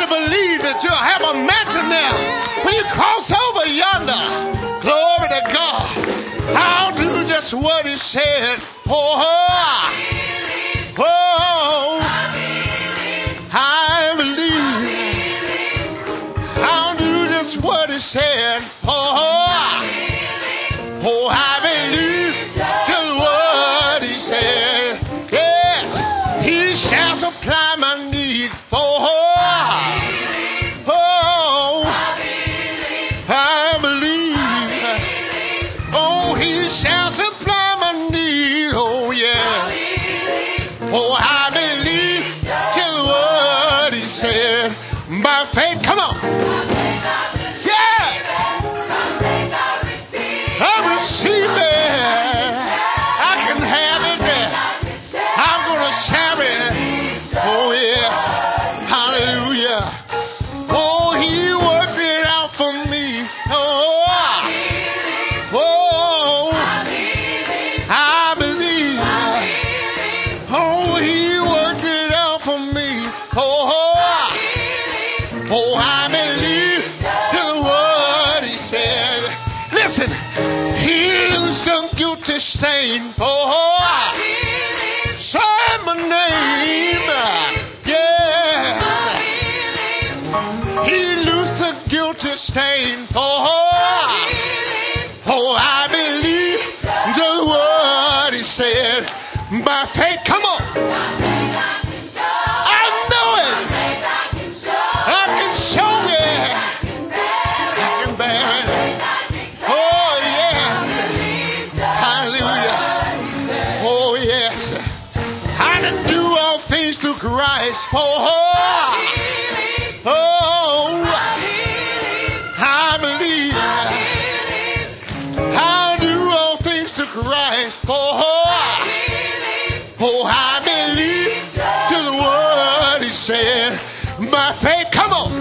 believe that you'll have a mansion there when you cross over yonder? Glory to God. I'll do just what he said. Oh, I believe. I'll do just what he said. Oh, I believe just what he said. Yes, he shall supply my need. I believe. Oh, he shall supply my need. Oh, yeah. Oh, I believe just what he said. By faith, come on. Yes. I receive it. I can have it. I'm going to share it. Oh, yes. Hallelujah. Oh, he worked it out for me. Oh, I believe. Oh, he worked it out for me. Oh, I believe just what he said. Listen, he loosed the guilty stain. Oh, sign my name. Yes. He loosed the guilty stain. Oh, I believe just what he said. By faith, come on. I know it. I can show it. I can bear it. Oh, yes. Hallelujah. Oh, yes. I can do all things through Christ. I believe. I'll do all things through Christ. I believe just what he said. By faith, come on.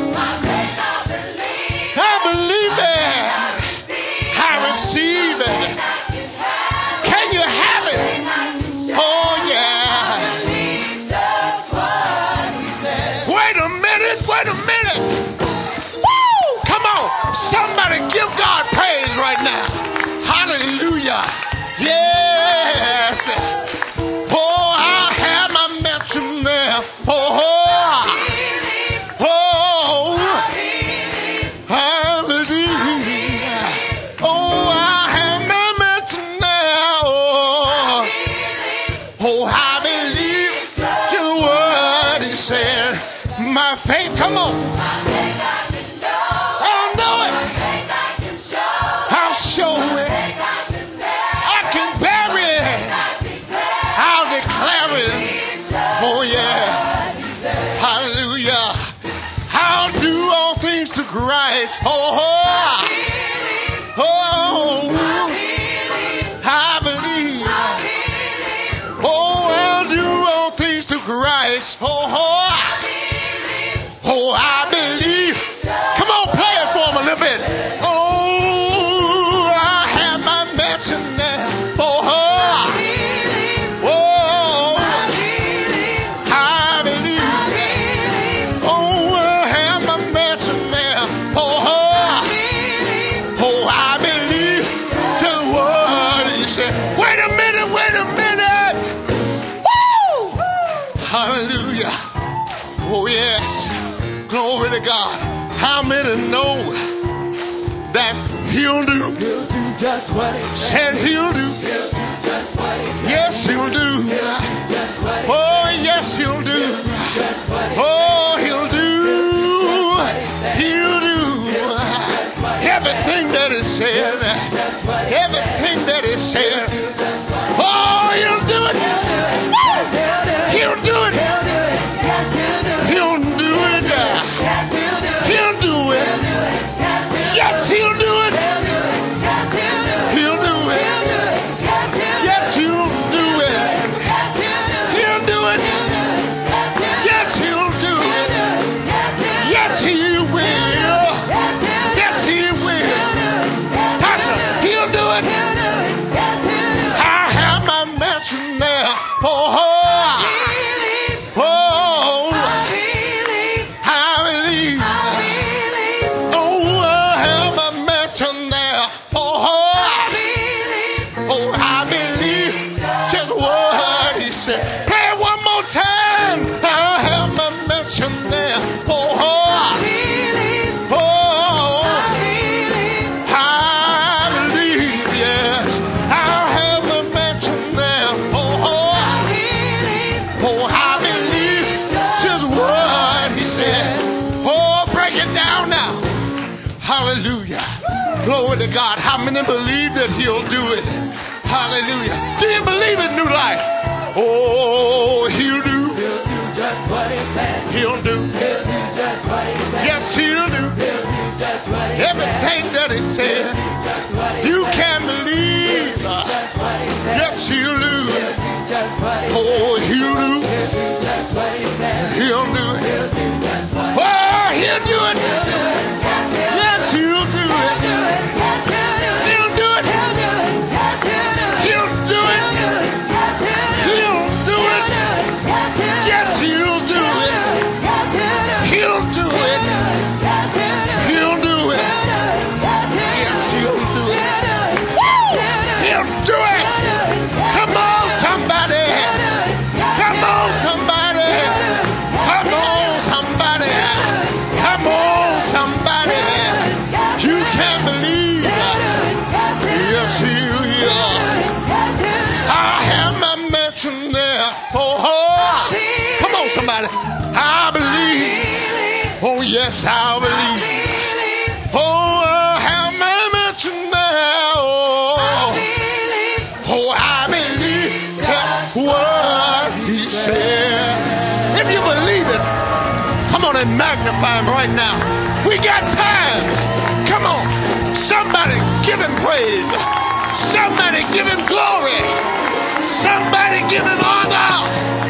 I believe it. I receive it. Can you have it? Oh, yeah. Wait a minute. Woo! Come on. Somebody give God praise right now. Hallelujah. Yes. Oh, I'll have my mansion there. I believe. Oh, I'll have my mansion there. I believe just what he said. My faith, come on. I'll know it. I'll show it. I can bear it. I'll declare it. Oh, yeah. Hallelujah. I'll do all things to Christ. I believe. Oh, I'll do all things to Christ. I believe. Come on, play it for me a little bit. Oh, I have my mansion there. I believe. Oh, I have my mansion there. I believe just what he said. Wait a minute. Woo! Hallelujah. Oh, yes. Glory to God. How many know that he'll do? He'll do just what he said he'll do. He'll do just what he said. Yes, he'll do. He'll do just what he Oh, yes, he'll do. Oh, he'll do. He'll do everything that he said. Everything that he said. Oh, he'll do it. He'll do it. He'll do it. He'll do it. Yes, he'll do it. He'll do it. Yes, he'll do it. He'll do it. Yes, he'll do it. there. Oh, I believe, yes. I'll have a mansion there. Oh, I believe just what he said. Oh, break it down now. Hallelujah. Glory to God. How many believe that he'll do it? Hallelujah. Do you believe in new life? Oh, he'll do. He'll do just what he said. He'll do. He'll do just what he said. Yes, he'll do. He'll do just what he Everything that he said. just what he You can believe. just what he said. Yes, he'll do. He'll do just what he Oh, he'll do. He'll do just what he said. He'll do it. He'll do just what he Oh, he'll do it. Yes, he'll do it. He'll do it. Yes, He'll do it. he'll do it. Yes, He'll do it. He'll do it. Yes, he'll do it. He'll do it. He'll do it. Yes, he'll do it. He'll do it. Come on, somebody. Come on, somebody. Come on, somebody. Come on, somebody. You can't believe. Yes, he will. I have my mansion there. Oh, come on, somebody. I believe. Oh, yes, I believe. Oh, I have my mansion there. Oh, I believe that's what he said. If you believe it, come on and magnify him right now. We got time. Come on. Somebody give him praise. Somebody give him glory. Somebody give him honor.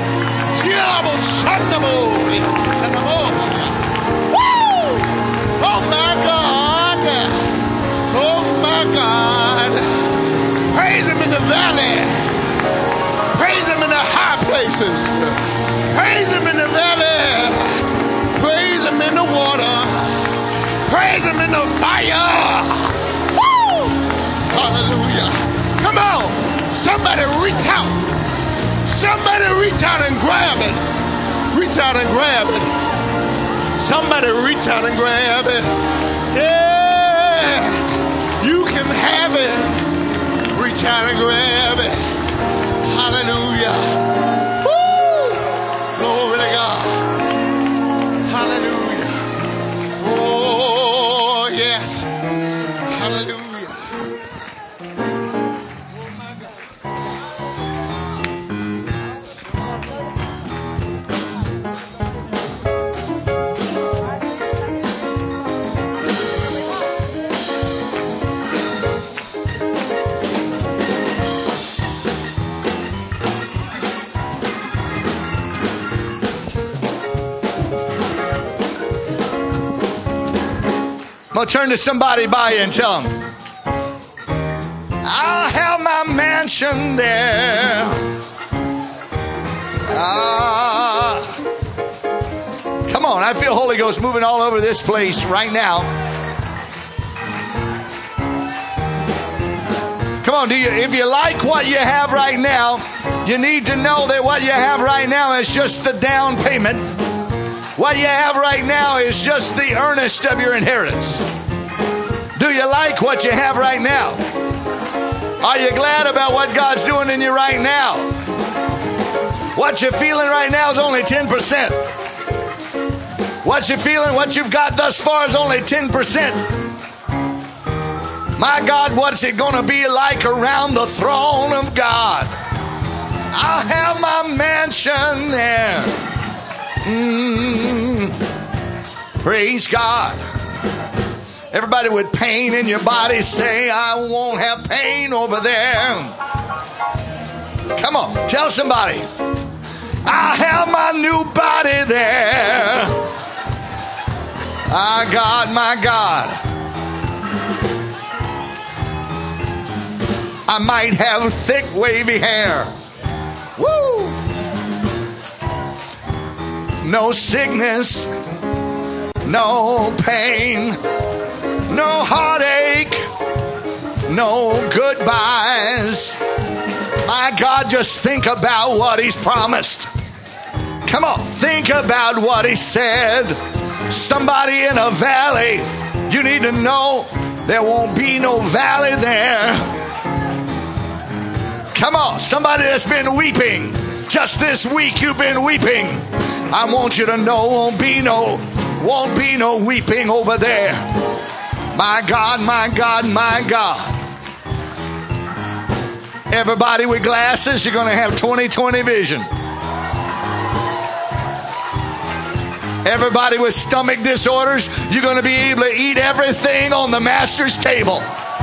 Woo! Oh my God. Oh my God. Praise him in the valley. Praise him in the high places. Praise him in the valley. Praise him in the water. Praise him in the fire. Woo! Hallelujah. Come on. Somebody reach out. Somebody reach out and grab it. Reach out and grab it. Somebody reach out and grab it. Yes. You can have it. Reach out and grab it. Hallelujah. Woo! Glory to God. Hallelujah. Oh, yes. Hallelujah. Well, turn to somebody by you and tell them, I'll have my mansion there. Come on, I feel Holy Ghost moving all over this place right now. Come on, if you like what you have right now, you need to know that what you have right now is just the down payment. What you have right now is just the earnest of your inheritance. Do you like what you have right now? Are you glad about what God's doing in you right now? What you're feeling right now is only 10%. What you're feeling, what you've got thus far is only 10%. My God, what's it going to be like around the throne of God? I'll have my mansion there. Praise God. Everybody with pain in your body say, I won't have pain over there. Come on, tell somebody, I have my new body there. My God. I might have thick, wavy hair. Woo! No sickness, no pain, no heartache, no goodbyes. My God, just think about what He's promised. Come on, think about what he said. Somebody in a valley, you need to know there won't be no valley there. Come on, somebody that's been weeping. Just this week you've been weeping. I want you to know won't be no weeping over there. My God, my God, my God. Everybody with glasses, you're going to have 20/20 vision. Everybody with stomach disorders, you're going to be able to eat everything on the master's table.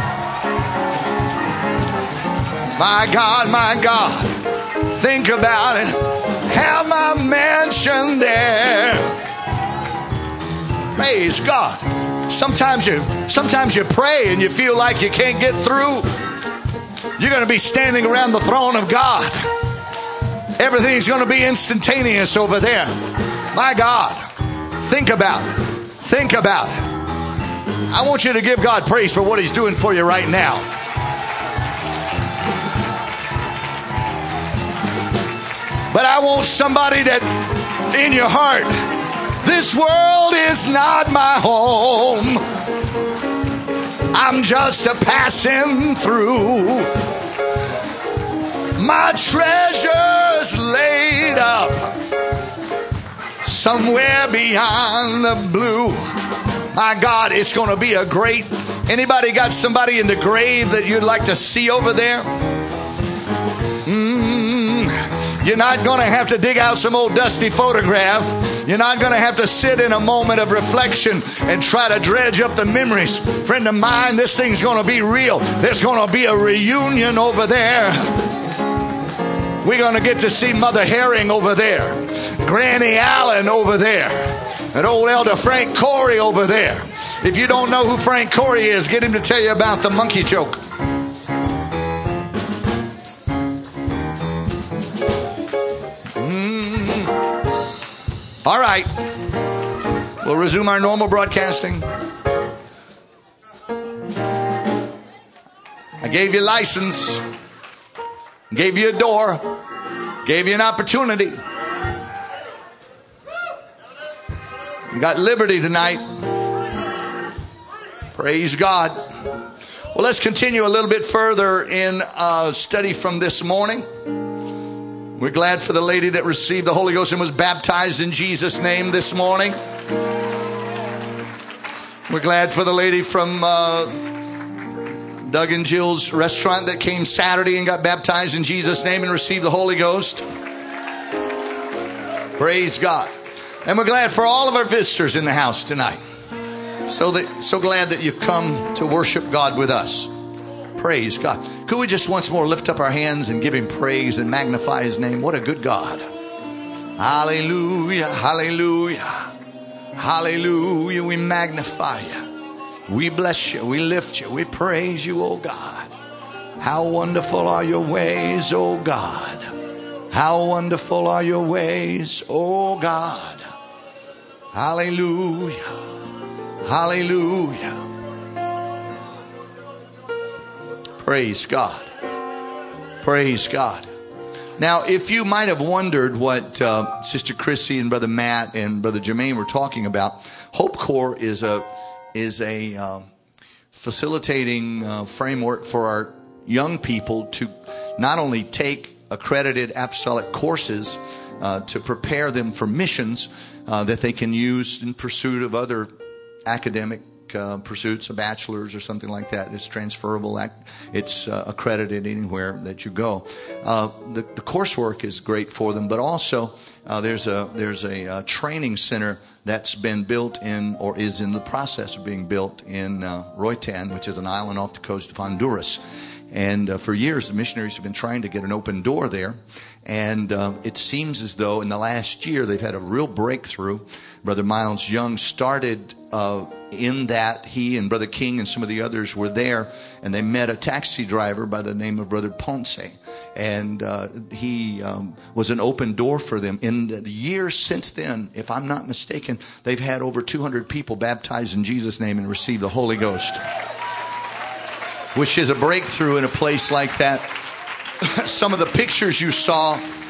My God, my God. Think about it. Have my mansion there. Praise God. Sometimes you pray and you feel like you can't get through. You're going to be standing around the throne of God. Everything's going to be instantaneous over there. My God. Think about it. Think about it. I want you to give God praise for what he's doing for you right now. But I want somebody that in your heart, this world is not my home. I'm just a passing through. My treasure's laid up somewhere beyond the blue. My God, it's going to be a great... Anybody got somebody in the grave that you'd like to see over there? You're not going to have to dig out some old dusty photograph. You're not going to have to sit in a moment of reflection and try to dredge up the memories. Friend of mine, this thing's going to be real. There's going to be a reunion over there. We're going to get to see Mother Herring over there, Granny Allen over there, and old Elder Frank Corey over there. If you don't know who Frank Corey is, get him to tell you about the monkey choke. All right. We'll resume our normal broadcasting. I gave you license. Gave you a door. Gave you an opportunity. You got liberty tonight. Praise God. Well, let's continue a little bit further in study from this morning. We're glad for the lady that received the Holy Ghost and was baptized in Jesus' name this morning. We're glad for the lady from Doug and Jill's restaurant that came Saturday and got baptized in Jesus' name and received the Holy Ghost. Praise God. And we're glad for all of our visitors in the house tonight. So glad that you come to worship God with us. Praise God. Could we just once more lift up our hands and give him praise and magnify his name? What a good God. Hallelujah, hallelujah, hallelujah. We magnify you. We bless you. We lift you. We praise you, oh God. How wonderful are your ways, oh God. How wonderful are your ways, oh God. Hallelujah, hallelujah. Praise God. Praise God. Now, if you might have wondered what Sister Chrissy and Brother Matt and Brother Jermaine were talking about, Hope Corps is a facilitating framework for our young people to not only take accredited apostolic courses to prepare them for missions that they can use in pursuit of other academic pursuits, a bachelor's or something like that. It's transferable. It's accredited anywhere that you go. The coursework is great for them, but also there's a training center that's been built in, or is in the process of being built in Roatan, which is an island off the coast of Honduras. And for years, the missionaries have been trying to get an open door there. And it seems as though in the last year, they've had a real breakthrough. Brother Miles Young started in that. He and Brother King and some of the others were there, and they met a taxi driver by the name of Brother Ponce. And he was an open door for them. In the years since then, if I'm not mistaken, they've had over 200 people baptized in Jesus' name and received the Holy Ghost, which is a breakthrough in a place like that. Some of the pictures you saw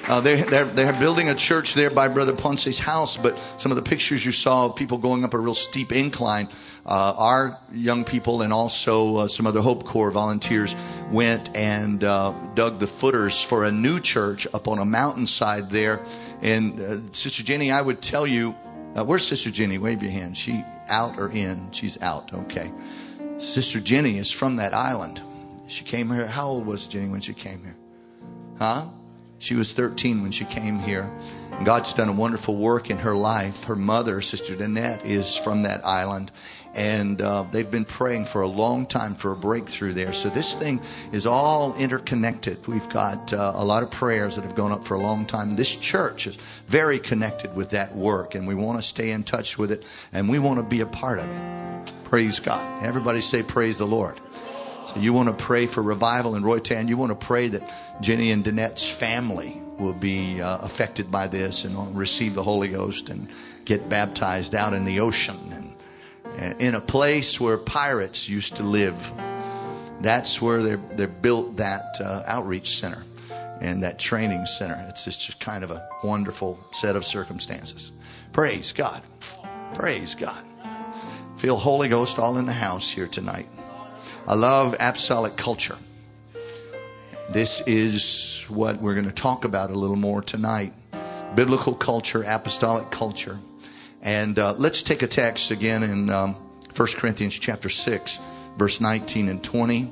They're building a church there by Brother Ponce's house, but some of the pictures you saw of people going up a real steep incline, our young people and also some other Hope Corps volunteers went and dug the footers for a new church up on a mountainside there. And Sister Jenny, I would tell you, where's Sister Jenny? Wave your hand. She out or in? She's out. Okay. Sister Jenny is from that island. She came here. How old was Jenny when she came here? Huh? She was 13 when she came here. And God's done a wonderful work in her life. Her mother, Sister Danette, is from that island. And they've been praying for a long time for a breakthrough there. So this thing is all interconnected. We've got a lot of prayers that have gone up for a long time. This church is very connected with that work. And we want to stay in touch with it. And we want to be a part of it. Praise God. Everybody say praise the Lord. So you want to pray for revival in Roytan. You want to pray that Jenny and Danette's family will be affected by this and receive the Holy Ghost and get baptized out in the ocean and in a place where pirates used to live. That's where they built that outreach center and that training center. It's just kind of a wonderful set of circumstances. Praise God. Praise God. Feel Holy Ghost all in the house here tonight. I love apostolic culture. This is what we're going to talk about a little more tonight. Biblical culture, apostolic culture. And let's take a text again in 1 Corinthians chapter 6, verse 19 and 20.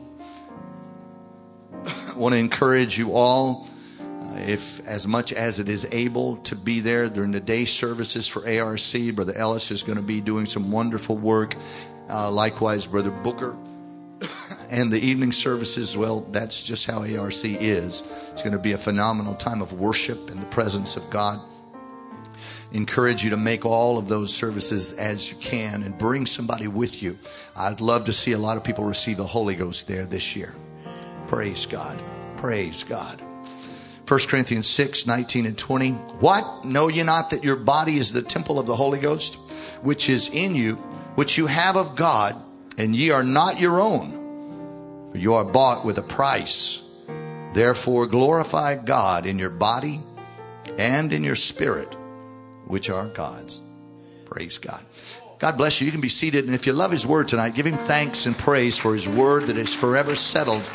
I want to encourage you all, if as much as it is able, to be there during the day services for ARC. Brother Ellis is going to be doing some wonderful work. Likewise, Brother Booker. And the evening services, well, that's just how ARC is. It's going to be a phenomenal time of worship in the presence of God. Encourage you to make all of those services as you can and bring somebody with you. I'd love to see a lot of people receive the Holy Ghost there this year. Praise God. Praise God. 1 Corinthians 6, 19 and 20. What? Know ye not that your body is the temple of the Holy Ghost, which is in you, which you have of God, and ye are not your own? For you are bought with a price. Therefore glorify God in your body and in your spirit, which are God's. Praise God. God bless you. You can be seated. And if you love His word tonight, give Him thanks and praise for His word that is forever settled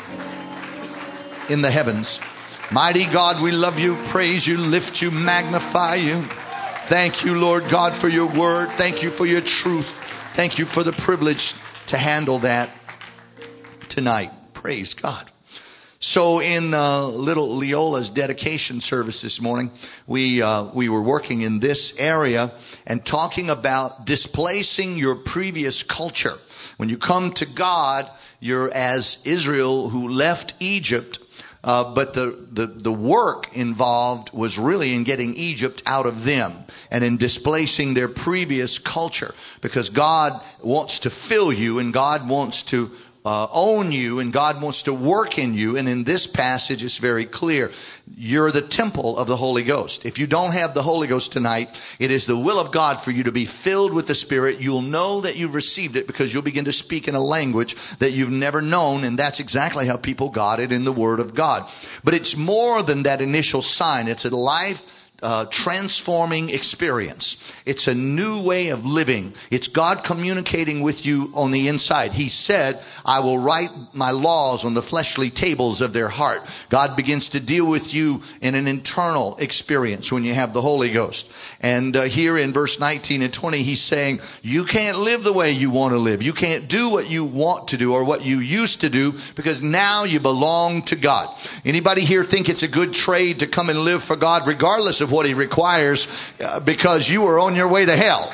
in the heavens. Mighty God, we love you, praise you, lift you, magnify you. Thank you, Lord God, for your word. Thank you for your truth. Thank you for the privilege to handle that tonight. Praise God. So in little Leola's dedication service this morning, we were working in this area and talking about displacing your previous culture. When you come to God, you're as Israel who left Egypt, but the work involved was really in getting Egypt out of them and in displacing their previous culture, because God wants to fill you and God wants to own you and God wants to work in you. And in this passage, it's very clear. You're the temple of the Holy Ghost. If you don't have the Holy Ghost tonight, it is the will of God for you to be filled with the Spirit. You'll know that you've received it because you'll begin to speak in a language that you've never known. And that's exactly how people got it in the Word of God. But it's more than that initial sign. It's a life transforming experience. It's a new way of living. It's God communicating with you on the inside. He said, I will write my laws on the fleshly tables of their heart. God begins to deal with you in an internal experience when you have the Holy Ghost. And here in verse 19 and 20, he's saying, you can't live the way you want to live. You can't do what you want to do or what you used to do, because now you belong to God. Anybody here think it's a good trade to come and live for God regardless of what He requires, because you are on your way to hell?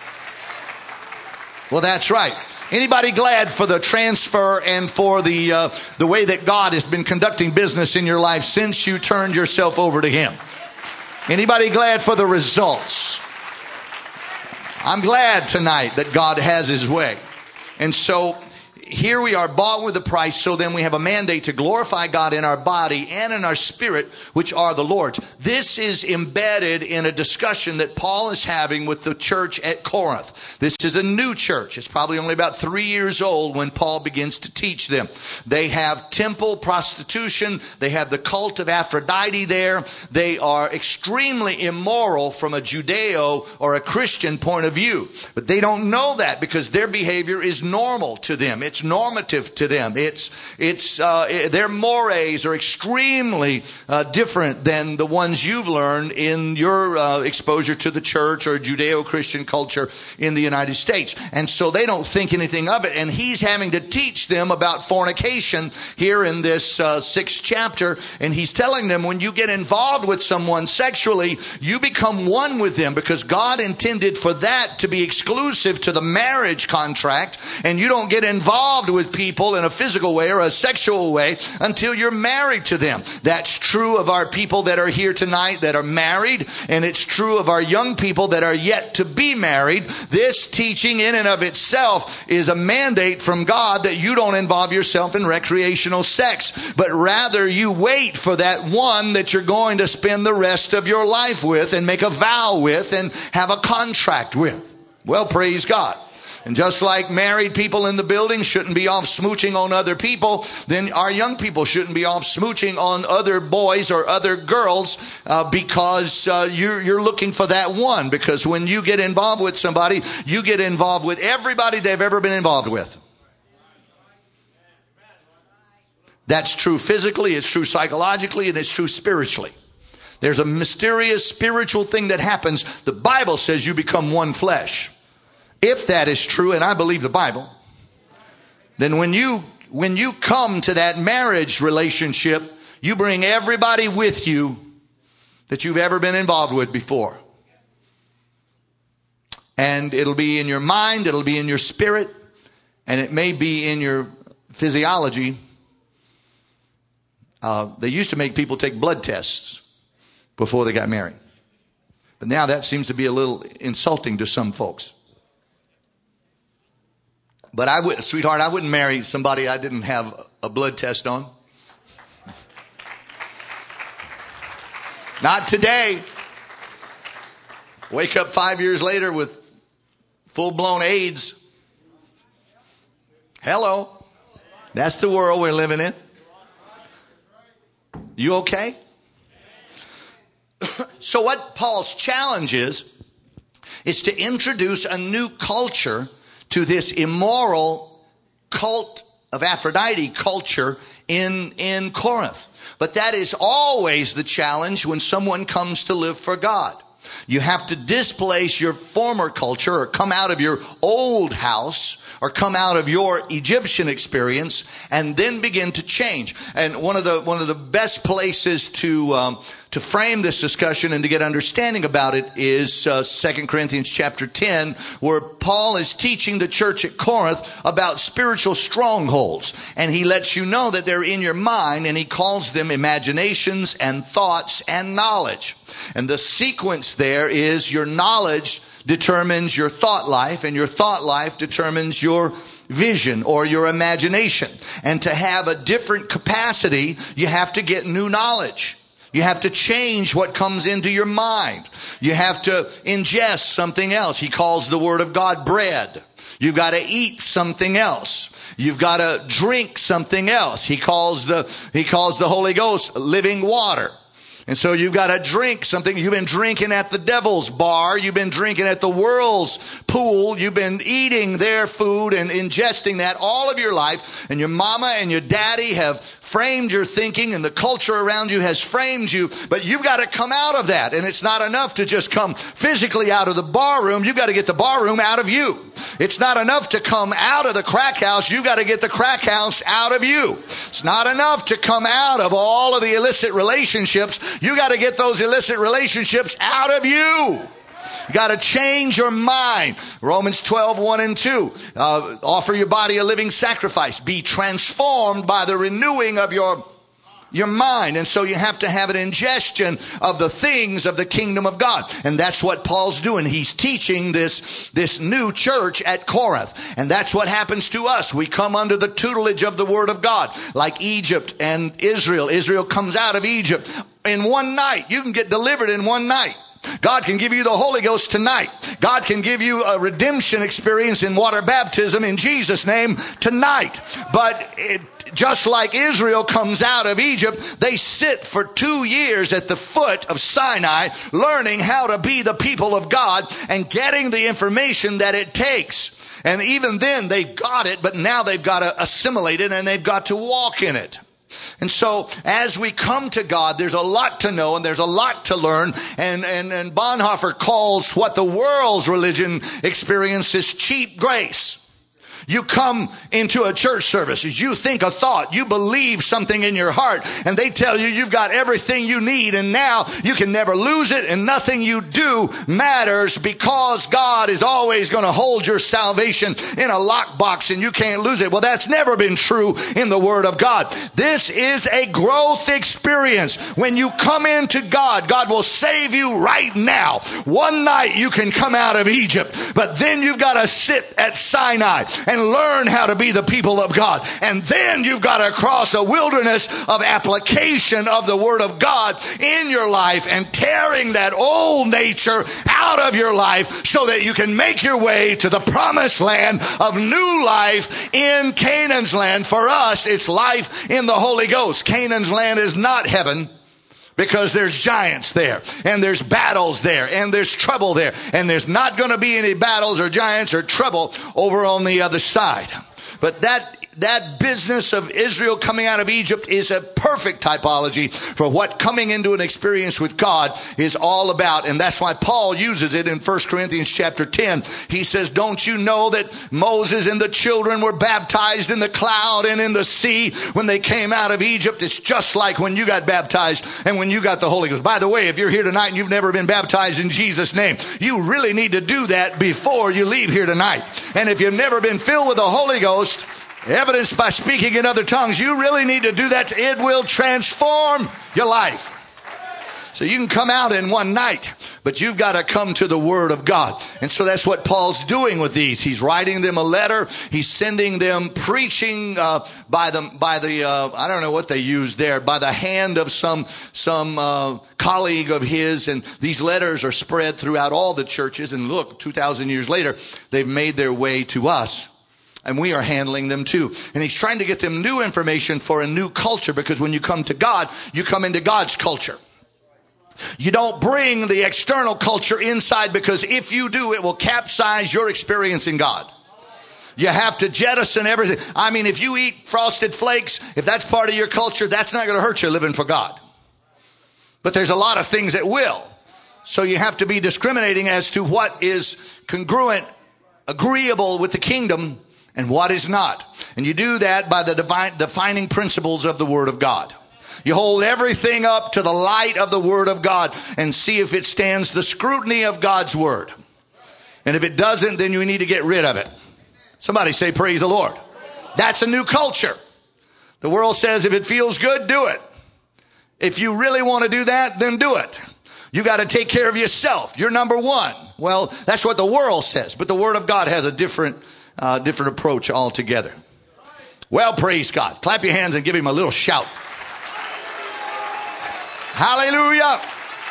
Well, that's right. Anybody glad for the transfer and for the way that God has been conducting business in your life since you turned yourself over to Him? Anybody glad for the results? I'm glad tonight that God has His way. And so here we are bought with a price, so then we have a mandate to glorify God in our body and in our spirit, which are the Lord's. This is embedded in a discussion that Paul is having with the church at Corinth. This is a new church. It's probably only about 3 years old when Paul begins to teach them. They have temple prostitution. They have the cult of Aphrodite there. They are extremely immoral from a Judeo or a Christian point of view. But they don't know that because their behavior is normal to them. It's normative to them. Their mores are extremely different than the ones you've learned in your exposure to the church or Judeo-Christian culture in the United States. And so they don't think anything of it. And he's having to teach them about fornication here in this 6th chapter. And he's telling them when you get involved with someone sexually, you become one with them because God intended for that to be exclusive to the marriage contract. And you don't get involved with people in a physical way or a sexual way until you're married to them. That's true of our people that are here tonight that are married, and it's true of our young people that are yet to be married. This teaching in and of itself is a mandate from God that you don't involve yourself in recreational sex, but rather you wait for that one that you're going to spend the rest of your life with and make a vow with and have a contract with. Well, praise God. And just like married people in the building shouldn't be off smooching on other people, then our young people shouldn't be off smooching on other boys or other girls because you're looking for that one. Because when you get involved with somebody, you get involved with everybody they've ever been involved with. That's true physically, it's true psychologically, and it's true spiritually. There's a mysterious spiritual thing that happens. The Bible says you become one flesh. If that is true, and I believe the Bible, then when you come to that marriage relationship, you bring everybody with you that you've ever been involved with before. And it'll be in your mind, it'll be in your spirit, and it may be in your physiology. They used to make people take blood tests before they got married. But now that seems to be a little insulting to some folks. But sweetheart, I wouldn't marry somebody I didn't have a blood test on. Not today. Wake up 5 years later with full-blown AIDS. Hello. That's the world we're living in. You okay? So what Paul's challenge is to introduce a new culture to this immoral cult of Aphrodite culture in Corinth. But that is always the challenge when someone comes to live for God. You have to displace your former culture or come out of your old house or come out of your Egyptian experience and then begin to change. And one of the best places to frame this discussion and to get understanding about it is 2 Corinthians chapter 10, where Paul is teaching the church at Corinth about spiritual strongholds. And he lets you know that they're in your mind, and he calls them imaginations and thoughts and knowledge. And the sequence there is your knowledge determines your thought life, and your thought life determines your vision or your imagination. And to have a different capacity, you have to get new knowledge. You have to change what comes into your mind. You have to ingest something else. He calls the Word of God bread. You've got to eat something else. You've got to drink something else. He calls the Holy Ghost living water. And so you've got to drink something. You've been drinking at the devil's bar. You've been drinking at the world's pool. You've been eating their food and ingesting that all of your life. And your mama and your daddy have framed your thinking, and the culture around you has framed you. But you've got to come out of that. And it's not enough to just come physically out of the bar room. You've got to get the bar room out of you. It's not enough to come out of the crack house. You've got to get the crack house out of you. It's not enough to come out of all of the illicit relationships. You got to get those illicit relationships out of you. You got to change your mind. Romans 12, 1 and 2. Offer your body a living sacrifice. Be transformed by the renewing of your your mind. And so you have to have an ingestion of the things of the kingdom of God. And that's what Paul's doing. He's teaching this new church at Corinth. And that's what happens to us. We come under the tutelage of the word of God, like Egypt and Israel. Israel comes out of Egypt in one night. You can get delivered in one night. God can give you the Holy Ghost tonight. God can give you a redemption experience in water baptism in Jesus' name tonight. But just like Israel comes out of Egypt, they sit for 2 years at the foot of Sinai, learning how to be the people of God and getting the information that it takes. And even then they've got it, but now they've got to assimilate it and they've got to walk in it. And so as we come to God, there's a lot to know and there's a lot to learn. And Bonhoeffer calls what the world's religion experiences cheap grace. You come into a church service, you think a thought, you believe something in your heart, and they tell you you've got everything you need, and now you can never lose it, and nothing you do matters because God is always going to hold your salvation in a lockbox and you can't lose it. Well, that's never been true in the Word of God. This is a growth experience. When you come into God, God will save you right now. One night you can come out of Egypt, but then you've got to sit at Sinai and learn how to be the people of God. And then you've got to cross a wilderness of application of the Word of God in your life and tearing that old nature out of your life so that you can make your way to the promised land of new life in Canaan's land. For us, it's life in the Holy Ghost. Canaan's land is not heaven, because there's giants there, and there's battles there, and there's trouble there, and there's not going to be any battles or giants or trouble over on the other side. But that business of Israel coming out of Egypt is a perfect typology for what coming into an experience with God is all about. And that's why Paul uses it in 1 Corinthians chapter 10. He says, don't you know that Moses and the children were baptized in the cloud and in the sea when they came out of Egypt? It's just like when you got baptized and when you got the Holy Ghost. By the way, if you're here tonight and you've never been baptized in Jesus' name, you really need to do that before you leave here tonight. And if you've never been filled with the Holy Ghost, evidenced by speaking in other tongues, you really need to do that. It will transform your life. So you can come out in one night, but you've got to come to the Word of God. And so that's what Paul's doing with these. He's writing them a letter. He's sending them preaching by the I don't know what they used there, by the hand of some colleague of his. And these letters are spread throughout all the churches. And look, 2,000 years later, they've made their way to us. And we are handling them too. And he's trying to get them new information for a new culture, because when you come to God, you come into God's culture. You don't bring the external culture inside, because if you do, it will capsize your experience in God. You have to jettison everything. I mean, if you eat Frosted Flakes, if that's part of your culture, that's not going to hurt you living for God. But there's a lot of things that will. So you have to be discriminating as to what is congruent, agreeable with the kingdom, and what is not. And you do that by the defining principles of the Word of God. You hold everything up to the light of the Word of God and see if it stands the scrutiny of God's Word. And if it doesn't, then you need to get rid of it. Somebody say, praise the Lord. That's a new culture. The world says if it feels good, do it. If you really want to do that, then do it. You got to take care of yourself. You're number one. Well, that's what the world says. But the Word of God has a different approach altogether. Well, praise God. Clap your hands and give him a little shout. Hallelujah.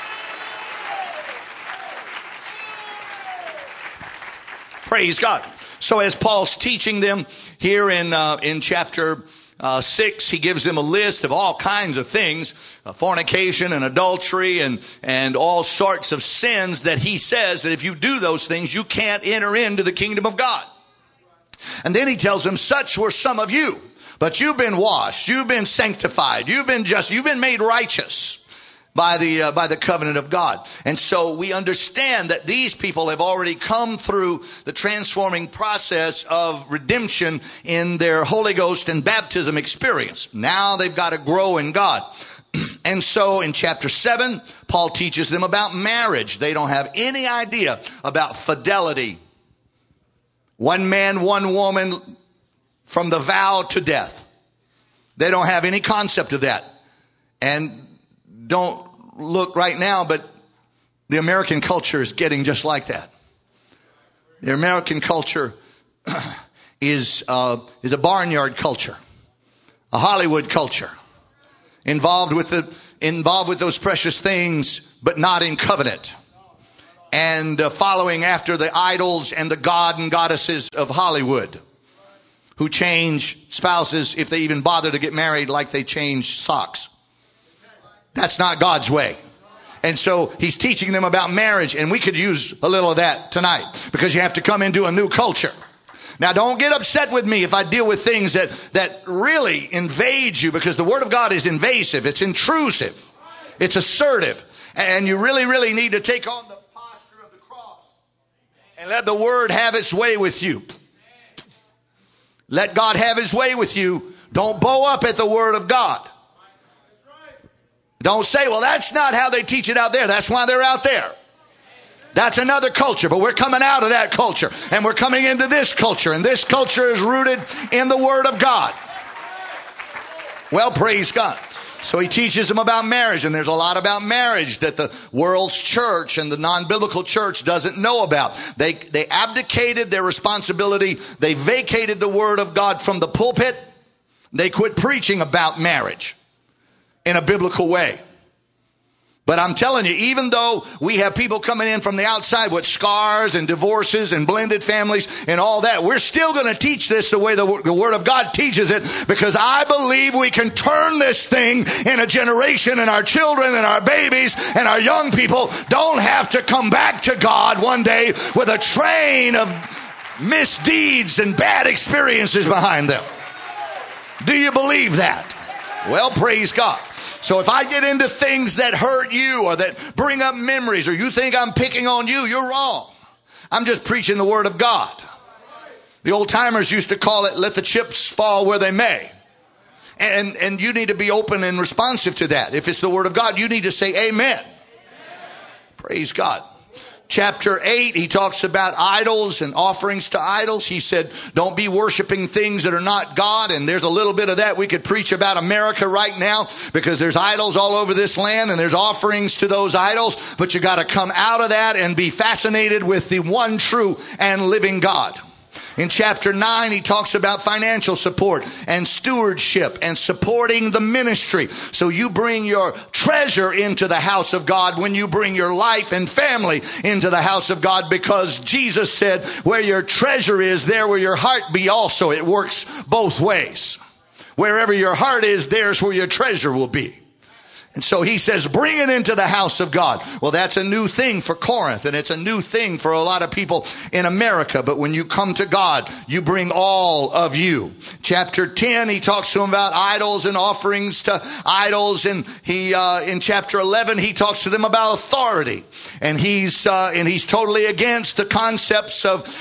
Praise God. So as Paul's teaching them here in chapter 6, he gives them a list of all kinds of things, fornication and adultery and all sorts of sins that he says that if you do those things, you can't enter into the kingdom of God. And then he tells them, such were some of you, but you've been washed, you've been sanctified, you've been made righteous by the covenant of God. And so we understand that these people have already come through the transforming process of redemption in their Holy Ghost and baptism experience. Now they've got to grow in God. And so in chapter 7, Paul teaches them about marriage. They don't have any idea about fidelity. One man, one woman, from the vow to death. They don't have any concept of that. And don't look right now, but the American culture is getting just like that. The American culture is a barnyard culture, a Hollywood culture, involved with those precious things, but not in covenant, and following after the idols and the god and goddesses of Hollywood, who change spouses if they even bother to get married, like they change socks. That's not God's way. And so he's teaching them about marriage, and we could use a little of that tonight, because you have to come into a new culture. Now, don't get upset with me if I deal with things that really invade you, because the Word of God is invasive. It's intrusive. It's assertive. And you really, really need to take on the posture of the cross and let the Word have its way with you. Let God have His way with you. Don't bow up at the Word of God. Don't say, well, that's not how they teach it out there. That's why they're out there. That's another culture, but we're coming out of that culture and we're coming into this culture, and this culture is rooted in the Word of God. Well, praise God. So he teaches them about marriage, and there's a lot about marriage that the world's church and the non-biblical church doesn't know about. They abdicated their responsibility. They vacated the Word of God from the pulpit. They quit preaching about marriage in a biblical way. But I'm telling you, even though we have people coming in from the outside with scars and divorces and blended families and all that, we're still going to teach this the way the Word of God teaches it, because I believe we can turn this thing in a generation, and our children and our babies and our young people don't have to come back to God one day with a train of misdeeds and bad experiences behind them. Do you believe that? Well, praise God. So if I get into things that hurt you or that bring up memories, or you think I'm picking on you, you're wrong. I'm just preaching the Word of God. The old timers used to call it, let the chips fall where they may. And you need to be open and responsive to that. If it's the Word of God, you need to say amen. Praise God. Chapter 8, he talks about idols and offerings to idols. He said, don't be worshiping things that are not God. And there's a little bit of that we could preach about America right now, because there's idols all over this land and there's offerings to those idols. But you got to come out of that and be fascinated with the one true and living God. In chapter 9, he talks about financial support and stewardship and supporting the ministry. So you bring your treasure into the house of God when you bring your life and family into the house of God, because Jesus said, where your treasure is, there will your heart be also. It works both ways. Wherever your heart is, there's where your treasure will be. And so he says, bring it into the house of God. Well, that's a new thing for Corinth, and it's a new thing for a lot of people in America. But when you come to God, you bring all of you. Chapter 10, he talks to them about idols and offerings to idols. And he, in chapter 11, he talks to them about authority. And he's totally against the concepts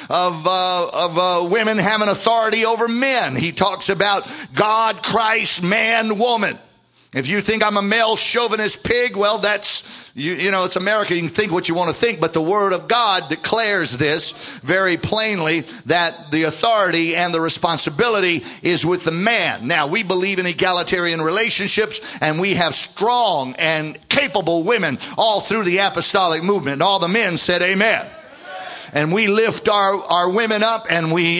of women having authority over men. He talks about God, Christ, man, woman. If you think I'm a male chauvinist pig, well, that's, you know, it's America. You can think what you want to think, but the Word of God declares this very plainly, that the authority and the responsibility is with the man. Now, we believe in egalitarian relationships, and we have strong and capable women all through the apostolic movement. And all the men said amen. And we lift our women up, and we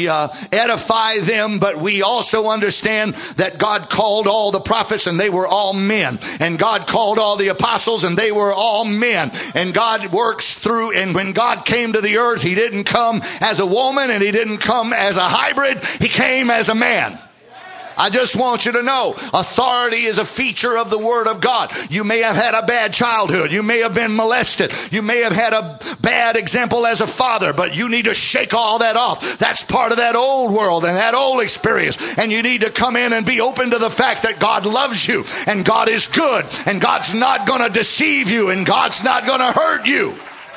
edify them, but we also understand that God called all the prophets and they were all men. And God called all the apostles and they were all men. And God works through, and when God came to the earth, he didn't come as a woman and he didn't come as a hybrid. He came as a man. I just want you to know, authority is a feature of the Word of God. You may have had a bad childhood. You may have been molested. You may have had a bad example as a father, but you need to shake all that off. That's part of that old world and that old experience. And you need to come in and be open to the fact that God loves you and God is good and God's not going to deceive you and God's not going to hurt you.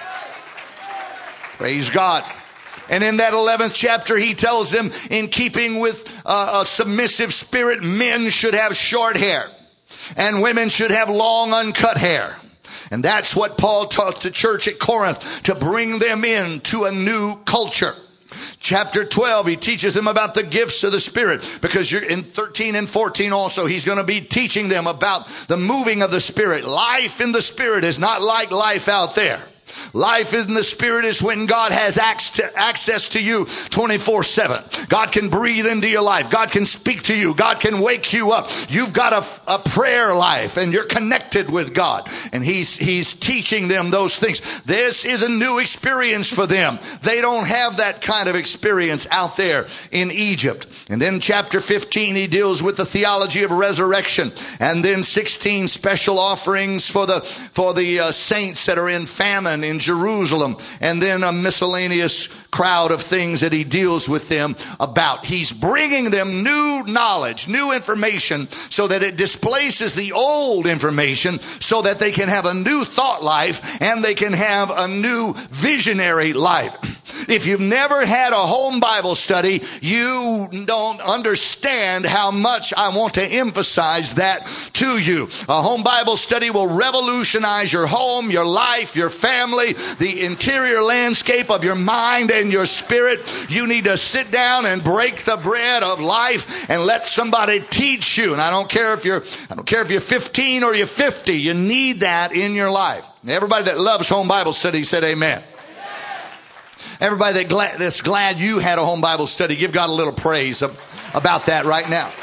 Praise God. And in that 11th chapter, he tells them, in keeping with a submissive spirit, men should have short hair and women should have long, uncut hair. And that's what Paul taught the church at Corinth, to bring them into a new culture. Chapter 12, he teaches them about the gifts of the Spirit, because you're in 13 and 14 also, he's going to be teaching them about the moving of the Spirit. Life in the Spirit is not like life out there. Life in the Spirit is when God has access to you 24/7. God can breathe into your life. God can speak to you. God can wake you up. You've got a prayer life and you're connected with God. And he's teaching them those things. This is a new experience for them. They don't have that kind of experience out there in Egypt. And then chapter 15, he deals with the theology of resurrection. And then 16, special offerings for the saints that are in famine in Jerusalem, and then a miscellaneous crowd of things that he deals with them about. He's bringing them new knowledge, new information, so that it displaces the old information, so that they can have a new thought life and they can have a new visionary life. If you've never had a home Bible study, you don't understand how much I want to emphasize that to you. A home Bible study will revolutionize your home, your life, your family, the interior landscape of your mind and your spirit. You need to sit down and break the bread of life and let somebody teach you. And I don't care if you're 15 or you're 50. You need that in your life. Everybody that loves home Bible study said amen. Everybody that's glad you had a home Bible study, give God a little praise about that right now.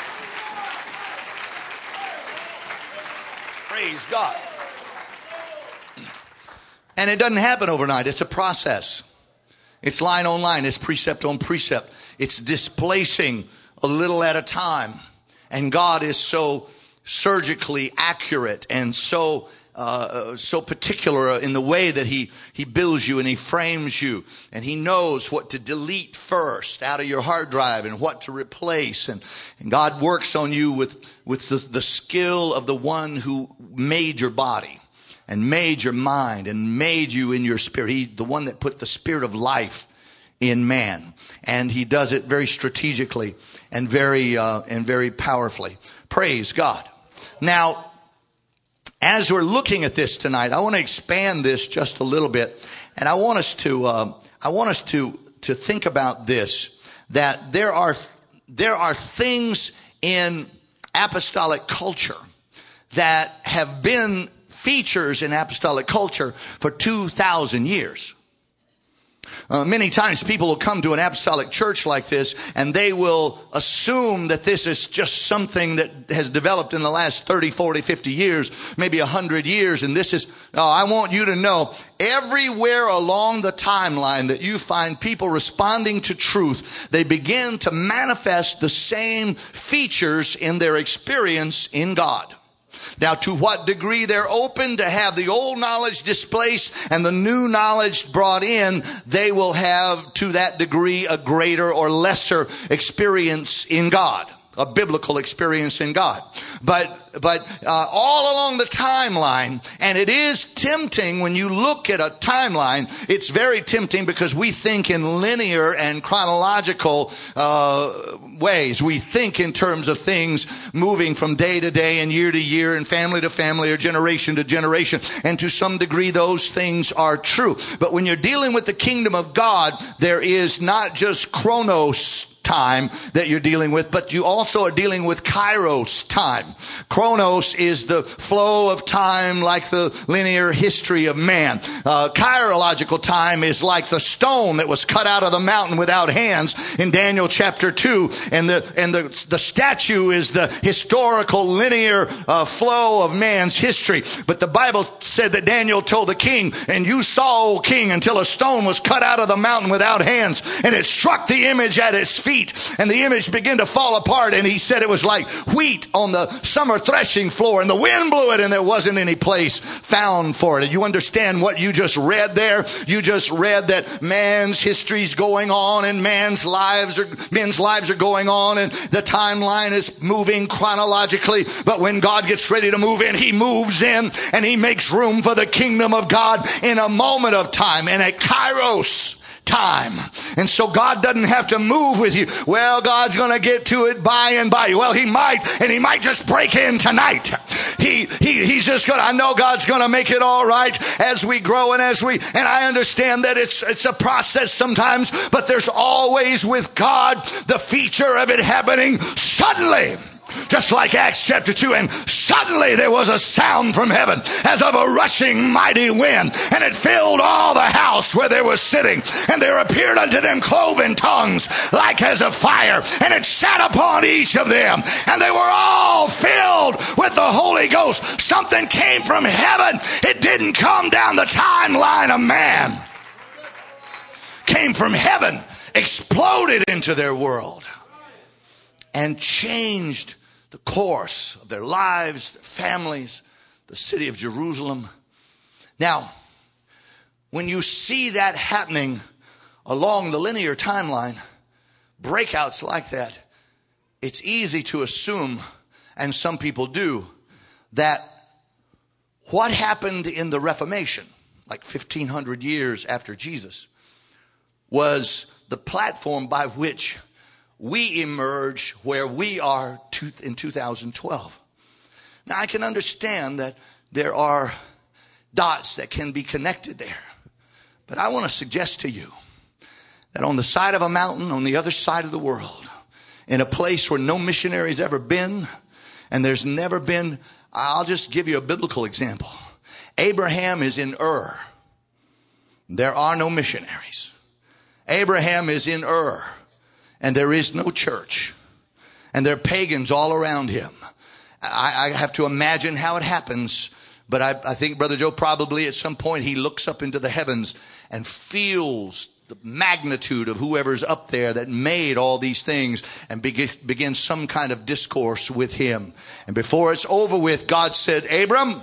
Praise God. And it doesn't happen overnight. It's a process. It's line on line. It's precept on precept. It's displacing a little at a time. And God is so surgically accurate and so particular in the way that he builds you and he frames you, and he knows what to delete first out of your hard drive and what to replace, and God works on you with the skill of the one who made your body and made your mind and made you in your spirit. The one that put the spirit of life in man, and he does it very strategically and very powerfully. Praise God. Now, as we're looking at this tonight, I want to expand this just a little bit, and I want us to think about this, that there are things in apostolic culture that have been features in apostolic culture for 2,000 years. Many times people will come to an apostolic church like this and they will assume that this is just something that has developed in the last 30, 40, 50 years, maybe 100 years. And this is, I want you to know, everywhere along the timeline that you find people responding to truth, they begin to manifest the same features in their experience in God. Now, to what degree they're open to have the old knowledge displaced and the new knowledge brought in, they will have, to that degree, a greater or lesser experience in God, a biblical experience in God. But all along the timeline, and it is tempting when you look at a timeline, it's very tempting because we think in linear and chronological ways. We think in terms of things moving from day to day and year to year and family to family or generation to generation. And to some degree, those things are true. But when you're dealing with the kingdom of God, there is not just chronos time that you're dealing with, but you also are dealing with kairos time. Chronos is the flow of time like the linear history of man. Chirological time is like the stone that was cut out of the mountain without hands in Daniel chapter 2. And the statue is the historical linear flow of man's history. But the Bible said that Daniel told the king, and you saw, O king, until a stone was cut out of the mountain without hands, and it struck the image at its feet, and the image began to fall apart. And he said it was like wheat on the summer threshing floor, and the wind blew it, and there wasn't any place found for it. You understand what you just read there? You just read that man's history's going on, and men's lives are going on, and the timeline is moving chronologically. But when God gets ready to move in, he moves in, and he makes room for the kingdom of God in a moment of time, and at kairos time. And so God doesn't have to move with you. Well, God's going to get to it by and by. Well, he might, and he might just break in tonight. He's just going to, I know God's going to make it all right as we grow and and I understand that it's a process sometimes, but there's always with God the feature of it happening suddenly. Just like Acts chapter 2, and suddenly there was a sound from heaven as of a rushing mighty wind, and it filled all the house where they were sitting, and there appeared unto them cloven tongues like as of fire, and it sat upon each of them, and they were all filled with the Holy Ghost. Something came from heaven. It didn't come down the timeline of man. Came from heaven, exploded into their world, and changed the course of their lives, their families, the city of Jerusalem. Now, when you see that happening along the linear timeline, breakouts like that, it's easy to assume, and some people do, that what happened in the Reformation, like 1500 years after Jesus, was the platform by which we emerge where we are in 2012. Now, I can understand that there are dots that can be connected there. But I want to suggest to you that on the side of a mountain, on the other side of the world, in a place where no missionary's ever been, and there's never been, I'll just give you a biblical example. Abraham is in Ur. There are no missionaries. Abraham is in Ur. And there is no church. And there are pagans all around him. I have to imagine how it happens. But I think Brother Joe probably at some point he looks up into the heavens and feels the magnitude of whoever's up there that made all these things and begins some kind of discourse with him. And before it's over with, God said, Abram,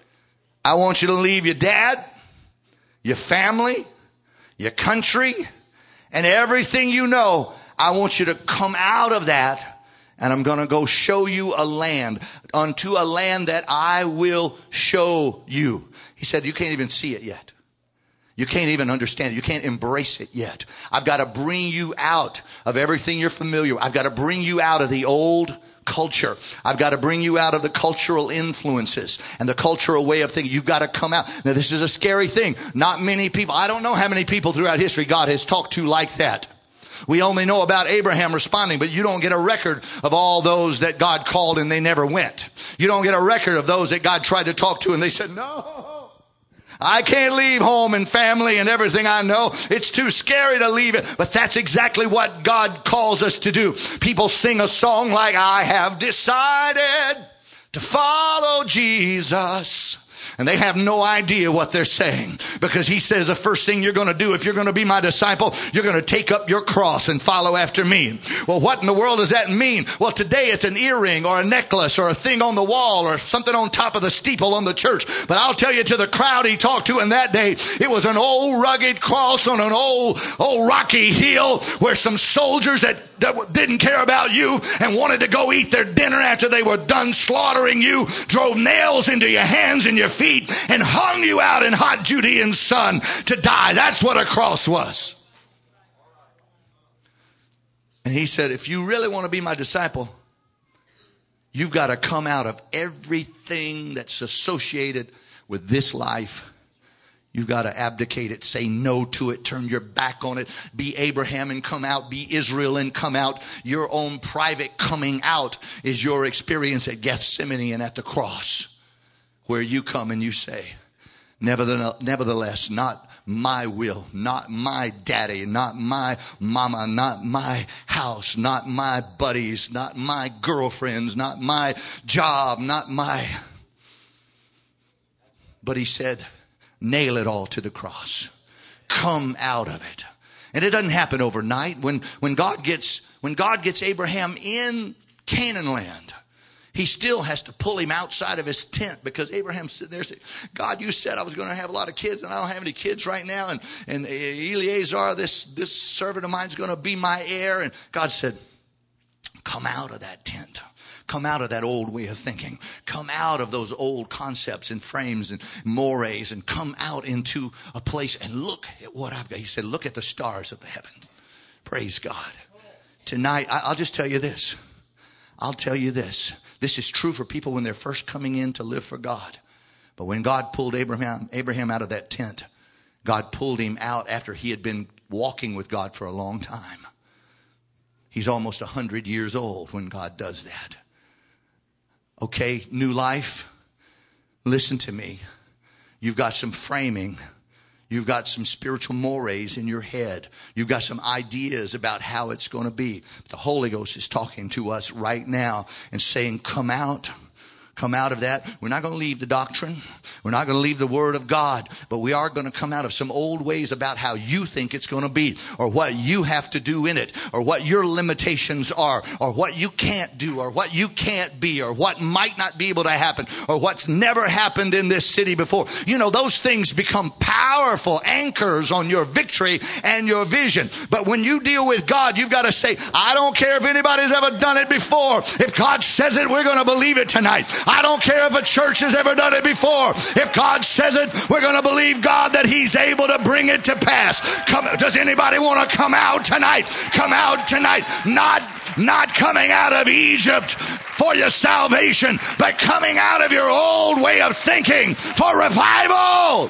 I want you to leave your dad, your family, your country, and everything you know. I want you to come out of that, and I'm going to go show you a land, unto a land that I will show you. He said, you can't even see it yet. You can't even understand it. You can't embrace it yet. I've got to bring you out of everything you're familiar with. I've got to bring you out of the old culture. I've got to bring you out of the cultural influences and the cultural way of thinking. You've got to come out. Now, this is a scary thing. Not many people, I don't know how many people throughout history God has talked to like that. We only know about Abraham responding, but you don't get a record of all those that God called and they never went. You don't get a record of those that God tried to talk to and they said, no, I can't leave home and family and everything I know. It's too scary to leave it. But that's exactly what God calls us to do. People sing a song like, I have decided to follow Jesus. And they have no idea what they're saying, because he says the first thing you're going to do if you're going to be my disciple, you're going to take up your cross and follow after me. Well, what in the world does that mean? Well, today it's an earring or a necklace or a thing on the wall or something on top of the steeple on the church. But I'll tell you, to the crowd he talked to in that day, it was an old rugged cross on an old rocky hill where some soldiers that didn't care about you and wanted to go eat their dinner after they were done slaughtering you, drove nails into your hands and your feet and hung you out in hot Judean sun to die. That's what a cross was. And he said, if you really want to be my disciple, you've got to come out of everything that's associated with this life. You've got to abdicate it, say no to it, turn your back on it, be Abraham and come out, be Israel and come out. Your own private coming out is your experience at Gethsemane and at the cross, where you come and you say, nevertheless, not my will, not my daddy, not my mama, not my house, not my buddies, not my girlfriends, not my job, not my... But he said, nail it all to the cross. Come out of it. And it doesn't happen overnight. When God gets Abraham in Canaan land, he still has to pull him outside of his tent, because Abraham's sitting there saying, God, you said I was going to have a lot of kids, and I don't have any kids right now. And Eliezer, this servant of mine, is going to be my heir. And God said, come out of that tent. Come out of that old way of thinking. Come out of those old concepts and frames and mores and come out into a place and look at what I've got. He said, look at the stars of the heavens. Praise God. Tonight, I'll just tell you this. I'll tell you this. This is true for people when they're first coming in to live for God. But when God pulled Abraham out of that tent, God pulled him out after he had been walking with God for a long time. He's almost 100 years old when God does that. Okay, new life. Listen to me. You've got some framing. You've got some spiritual mores in your head. You've got some ideas about how it's going to be. The Holy Ghost is talking to us right now and saying, come out. Come out of that. We're not going to leave the doctrine. We're not going to leave the Word of God. But we are going to come out of some old ways about how you think it's going to be, or what you have to do in it, or what your limitations are, or what you can't do, or what you can't be, or what might not be able to happen, or what's never happened in this city before. You know, those things become powerful anchors on your victory and your vision. But when you deal with God, you've got to say, I don't care if anybody's ever done it before. If God says it, we're going to believe it tonight. I don't care if a church has ever done it before. If God says it, we're going to believe God that He's able to bring it to pass. Does anybody want to come out tonight? Come out tonight. Not coming out of Egypt for your salvation, but coming out of your old way of thinking for revival.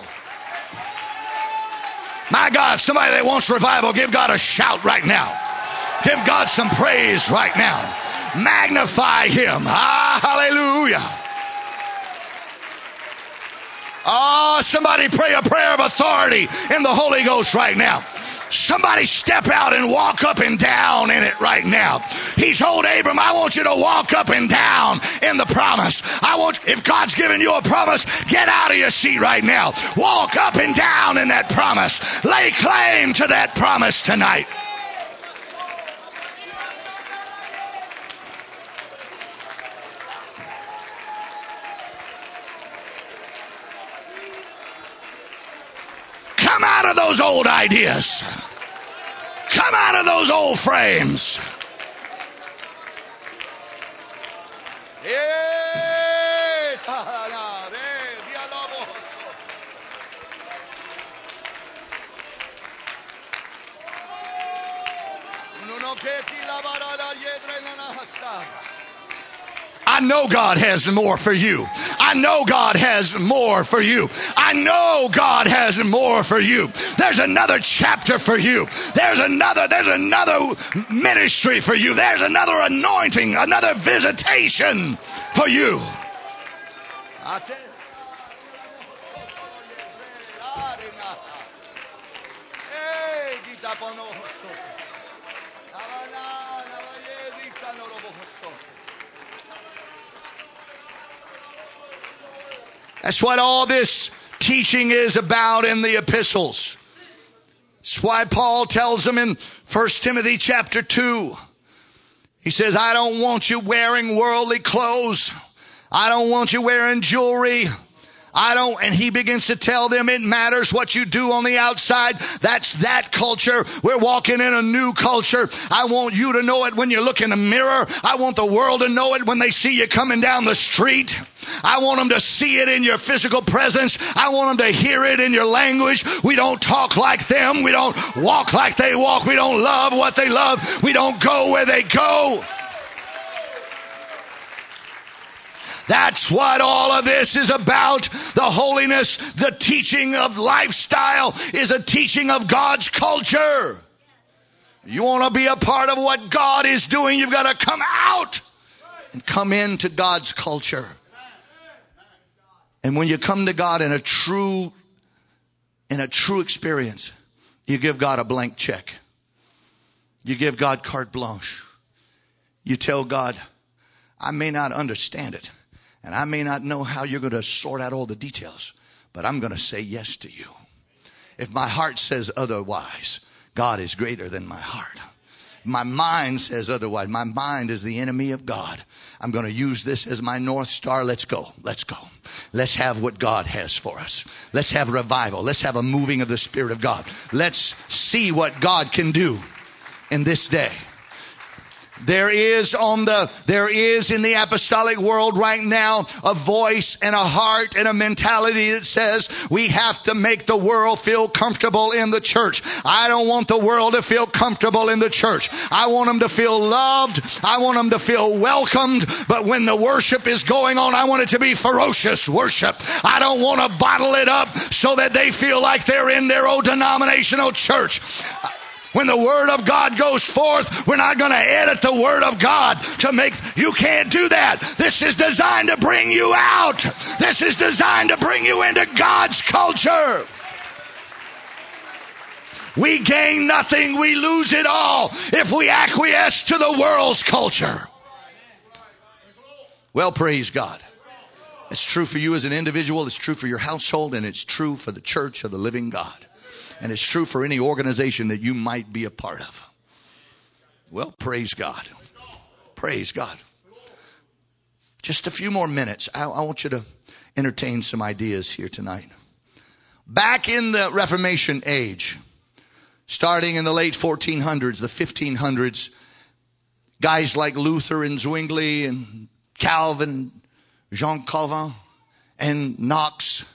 My God, somebody that wants revival, give God a shout right now. Give God some praise right now. Magnify Him. Ah, hallelujah. Oh, somebody pray a prayer of authority in the Holy Ghost right now. Somebody step out and walk up and down in it right now. He told Abram, I want you to walk up and down in the promise. If God's given you a promise, get out of your seat right now. Walk up and down in that promise. Lay claim to that promise tonight. Come out of those old ideas. Come out of those old frames. I know God has more for you. I know God has more for you. I know God has more for you. There's another chapter for you. There's another ministry for you. There's another anointing, another visitation for you. That's what all this teaching is about in the epistles. That's why Paul tells them in 1 Timothy chapter 2. He says, I don't want you wearing worldly clothes. I don't want you wearing jewelry. And he begins to tell them it matters what you do on the outside. That's that culture. We're walking in a new culture. I want you to know it when you look in the mirror. I want the world to know it when they see you coming down the street. I want them to see it in your physical presence. I want them to hear it in your language. We don't talk like them. We don't walk like they walk. We don't love what they love. We don't go where they go. That's what all of this is about. The holiness, the teaching of lifestyle is a teaching of God's culture. You want to be a part of what God is doing, you've got to come out and come into God's culture. And when you come to God in a true experience, you give God a blank check. You give God carte blanche. You tell God, I may not understand it. And I may not know how you're going to sort out all the details, but I'm going to say yes to you. If my heart says otherwise, God is greater than my heart. My mind says otherwise. My mind is the enemy of God. I'm going to use this as my North Star. Let's go. Let's go. Let's have what God has for us. Let's have revival. Let's have a moving of the Spirit of God. Let's see what God can do in this day. There is in the apostolic world right now a voice and a heart and a mentality that says we have to make the world feel comfortable in the church. I don't want the world to feel comfortable in the church. I want them to feel loved. I want them to feel welcomed. But when the worship is going on, I want it to be ferocious worship. I don't want to bottle it up so that they feel like they're in their own denominational church. When the word of God goes forth, we're not going to edit the word of God to make, you can't do that. This is designed to bring you out. This is designed to bring you into God's culture. We gain nothing, we lose it all if we acquiesce to the world's culture. Well, praise God. It's true for you as an individual, it's true for your household, and it's true for the church of the living God. And it's true for any organization that you might be a part of. Well, praise God. Praise God. Just a few more minutes. I want you to entertain some ideas here tonight. Back in the Reformation age, starting in the late 1400s, the 1500s, guys like Luther and Zwingli and Calvin, Jean Calvin and Knox,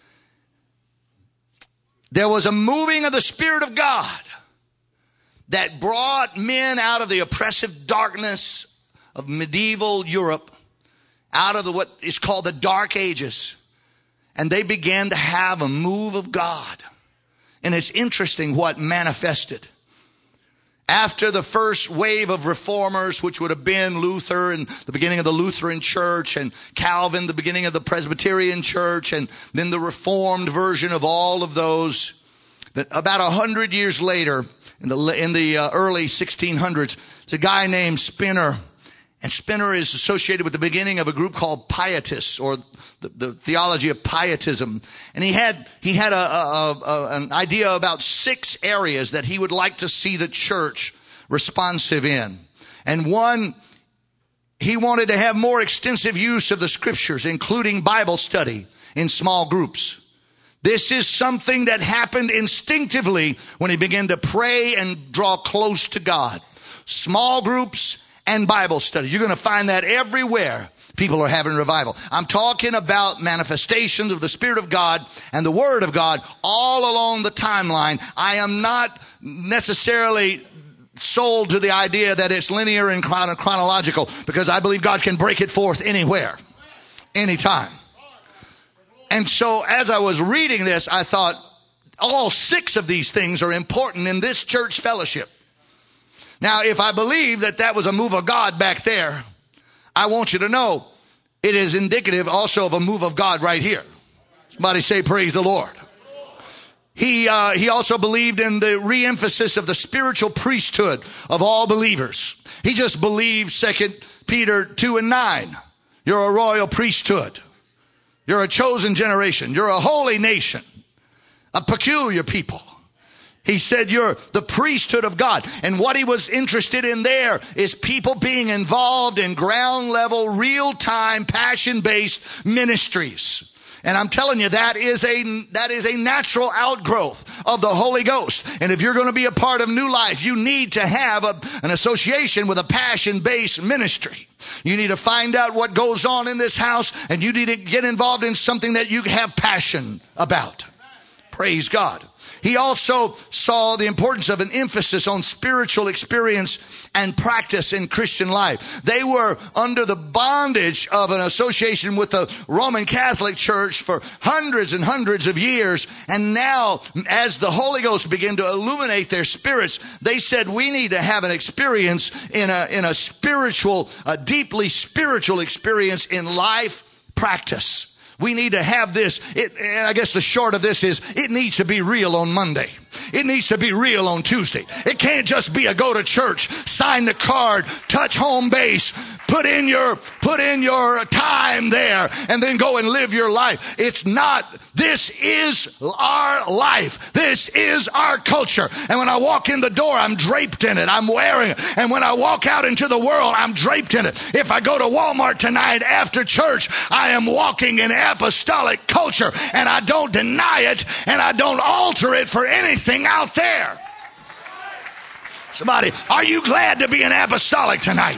there was a moving of the Spirit of God that brought men out of the oppressive darkness of medieval Europe, out of what is called the Dark Ages. And they began to have a move of God. And it's interesting what manifested. After the first wave of reformers, which would have been Luther and the beginning of the Lutheran Church, and Calvin, the beginning of the Presbyterian Church, and then the Reformed version of all of those, that about 100 years later, in the early 1600s, there's a guy named Spener. And Spener is associated with the beginning of a group called Pietists, or the theology of Pietism. And he had an idea about 6 areas that he would like to see the church responsive in. And one, he wanted to have more extensive use of the scriptures, including Bible study in small groups. This is something that happened instinctively when he began to pray and draw close to God. Small groups and Bible study. You're going to find that everywhere people are having revival. I'm talking about manifestations of the Spirit of God and the Word of God all along the timeline. I am not necessarily sold to the idea that it's linear and chronological, because I believe God can break it forth anywhere, anytime. And so as I was reading this, I thought all 6 of these things are important in this church fellowship. Now, if I believe that was a move of God back there, I want you to know it is indicative also of a move of God right here. Somebody say, praise the Lord. He also believed in the re-emphasis of the spiritual priesthood of all believers. He just believed 2 Peter 2:9. You're a royal priesthood. You're a chosen generation. You're a holy nation, a peculiar people. He said you're the priesthood of God. And what he was interested in there is people being involved in ground level, real time, passion based ministries. And I'm telling you, that is a natural outgrowth of the Holy Ghost. And if you're going to be a part of New Life, you need to have an association with a passion-based ministry. You need to find out what goes on in this house, and you need to get involved in something that you have passion about. Praise God. He also saw the importance of an emphasis on spiritual experience and practice in Christian life. They were under the bondage of an association with the Roman Catholic Church for hundreds and hundreds of years. And now, as the Holy Ghost began to illuminate their spirits, they said, we need to have an experience in a spiritual, a deeply spiritual experience in life practice. We need to have this. And I guess the short of this is it needs to be real on Monday. It needs to be real on Tuesday. It can't just be a go to church, sign the card, touch home base, put in your time there, and then go and live your life. It's not. This is our life. This is our culture. And when I walk in the door, I'm draped in it. I'm wearing it. And when I walk out into the world, I'm draped in it. If I go to Walmart tonight after church, I am walking in apostolic culture, and I don't deny it, and I don't alter it for anything out there. Somebody, are you glad to be an apostolic tonight?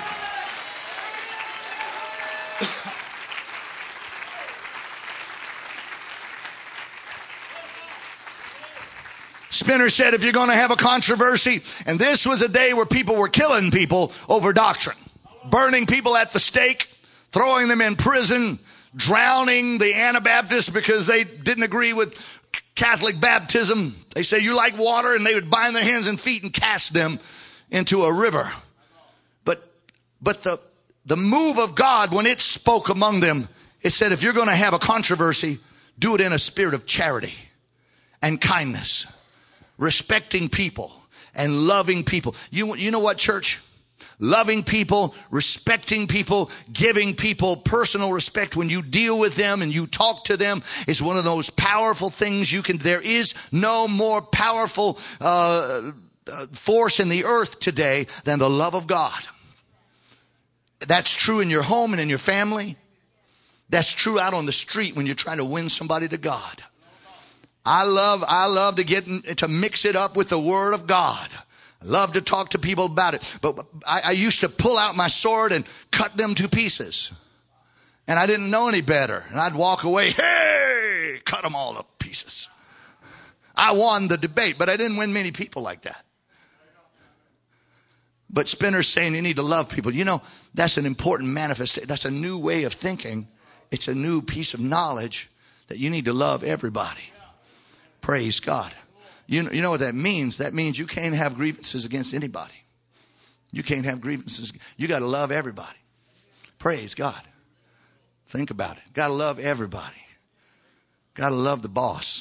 Spinner said if you're going to have a controversy, and this was a day where people were killing people over doctrine, burning people at the stake, throwing them in prison, drowning the Anabaptists because they didn't agree with Catholic baptism. They say, you like water, and they would bind their hands and feet and cast them into a river. But the move of God, when it spoke among them, it said, if you're going to have a controversy, do it in a spirit of charity and kindness, respecting people and loving people. You know what, church? Loving people, respecting people, giving people personal respect when you deal with them and you talk to them is one of those powerful things you can. There is no more powerful force in the earth today than the love of God. That's true in your home and in your family. That's true out on the street when you're trying to win somebody to God. I love to mix it up with the Word of God. I love to talk to people about it. But I used to pull out my sword and cut them to pieces. And I didn't know any better. And I'd walk away, hey, cut them all to pieces. I won the debate, but I didn't win many people like that. But Spinner's saying you need to love people. You know, that's an important manifestation. That's a new way of thinking. It's a new piece of knowledge that you need to love everybody. Praise God. You know what that means? That means you can't have grievances against anybody. You can't have grievances. You got to love everybody. Praise God. Think about it. Got to love everybody. Got to love the boss.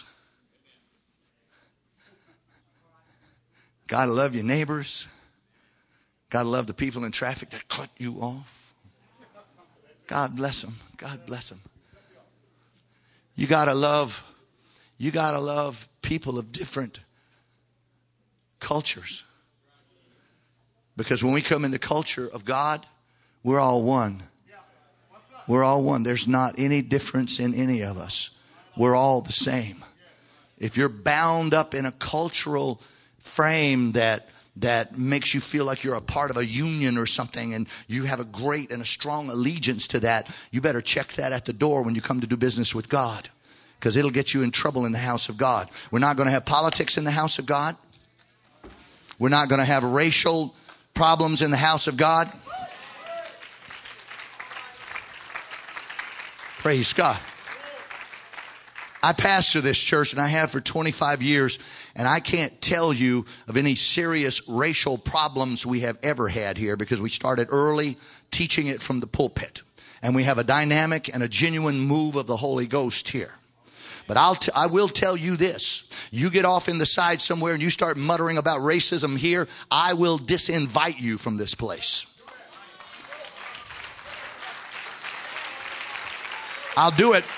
Got to love your neighbors. Got to love the people in traffic that cut you off. God bless them. God bless them. You got to love people of different cultures. Because when we come in the culture of God, we're all one. We're all one. There's not any difference in any of us. We're all the same. If you're bound up in a cultural frame that makes you feel like you're a part of a union or something, and you have a great and a strong allegiance to that, you better check that at the door when you come to do business with God. Because it'll get you in trouble in the house of God. We're not going to have politics in the house of God. We're not going to have racial problems in the house of God. Praise God. I pastor this church, and I have for 25 years, and I can't tell you of any serious racial problems we have ever had here, because we started early teaching it from the pulpit. And we have a dynamic and a genuine move of the Holy Ghost here. But I will tell you this. You get off in the side somewhere and you start muttering about racism here, I will disinvite you from this place. I'll do it.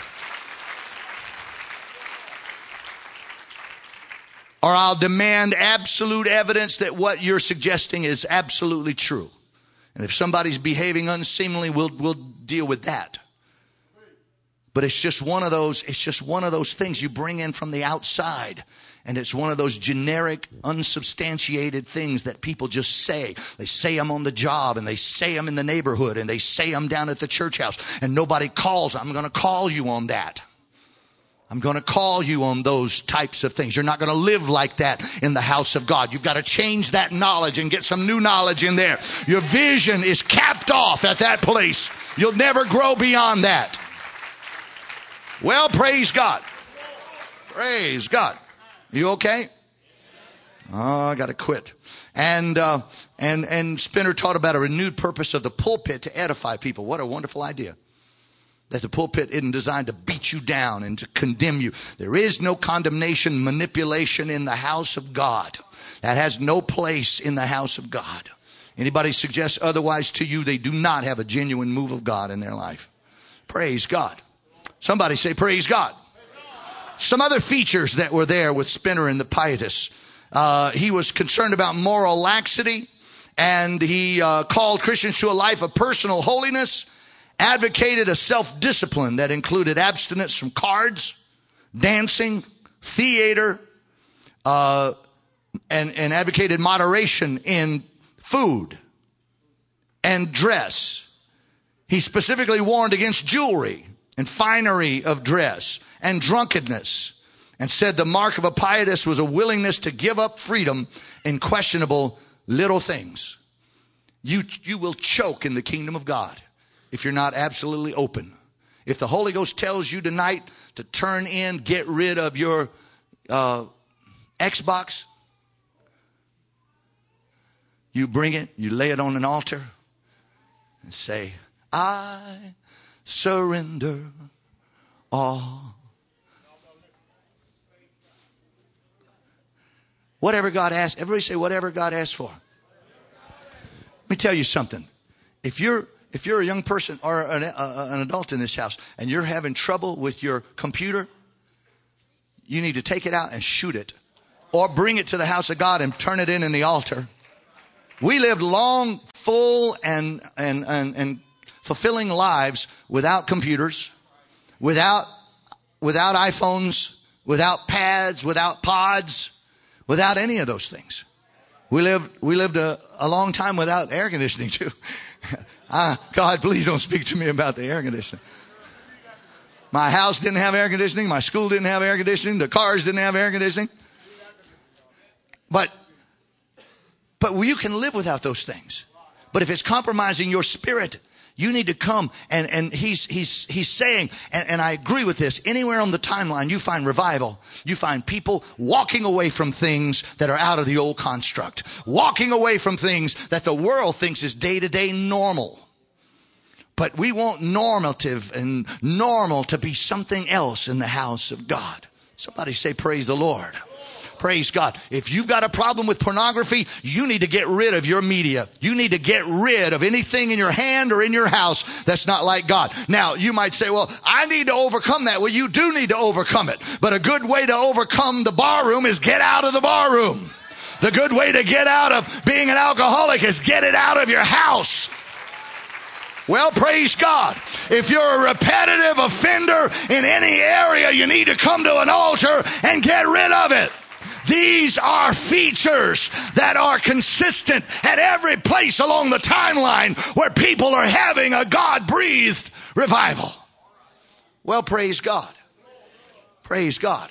Or I'll demand absolute evidence that what you're suggesting is absolutely true. And if somebody's behaving unseemly, we'll deal with that. But it's just one of those things you bring in from the outside. And it's one of those generic, unsubstantiated things that people just say. They say them on the job, and they say them in the neighborhood, and they say them down at the church house. And nobody calls. I'm going to call you on that. I'm going to call you on those types of things. You're not going to live like that in the house of God. You've got to change that knowledge and get some new knowledge in there. Your vision is capped off at that place. You'll never grow beyond that. Well, praise God. Praise God. You okay? Oh, I got to quit. And Spinner taught about a renewed purpose of the pulpit to edify people. What a wonderful idea. That the pulpit isn't designed to beat you down and to condemn you. There is no condemnation, manipulation in the house of God. That has no place in the house of God. Anybody suggests otherwise to you, they do not have a genuine move of God in their life. Praise God. Somebody say, praise God. Some other features that were there with Spinner and the Pietists. He was concerned about moral laxity, and he called Christians to a life of personal holiness, advocated a self-discipline that included abstinence from cards, dancing, theater, and advocated moderation in food and dress. He specifically warned against jewelry and finery of dress and drunkenness, and said the mark of a pietist was a willingness to give up freedom in questionable little things. You will choke in the kingdom of God if you're not absolutely open. If the Holy Ghost tells you tonight to turn in, get rid of your Xbox, you bring it, you lay it on an altar and say, I surrender all. Whatever God asks, everybody say whatever God asks for. Let me tell you something. If you're a young person or an adult in this house and you're having trouble with your computer, you need to take it out and shoot it, or bring it to the house of God and turn it in the altar. We lived long, full, and fulfilling lives without computers, without iPhones, without pads, without pods, without any of those things. We lived a long time without air conditioning too. God, please don't speak to me about the air conditioning. My house didn't have air conditioning. My school didn't have air conditioning. The cars didn't have air conditioning. But you can live without those things. But if it's compromising your spirit, you need to come. And he's saying, and I agree with this, anywhere on the timeline you find revival, you find people walking away from things that are out of the old construct, walking away from things that the world thinks is day-to-day normal. But we want normative and normal to be something else in the house of God. Somebody say, praise the Lord. Praise God. If you've got a problem with pornography, you need to get rid of your media. You need to get rid of anything in your hand or in your house that's not like God. Now, you might say, well, I need to overcome that. Well, you do need to overcome it. But a good way to overcome the bar room is get out of the bar room. The good way to get out of being an alcoholic is get it out of your house. Well, praise God. If you're a repetitive offender in any area, you need to come to an altar and get rid of it. These are features that are consistent at every place along the timeline where people are having a God-breathed revival. Well, praise God. Praise God.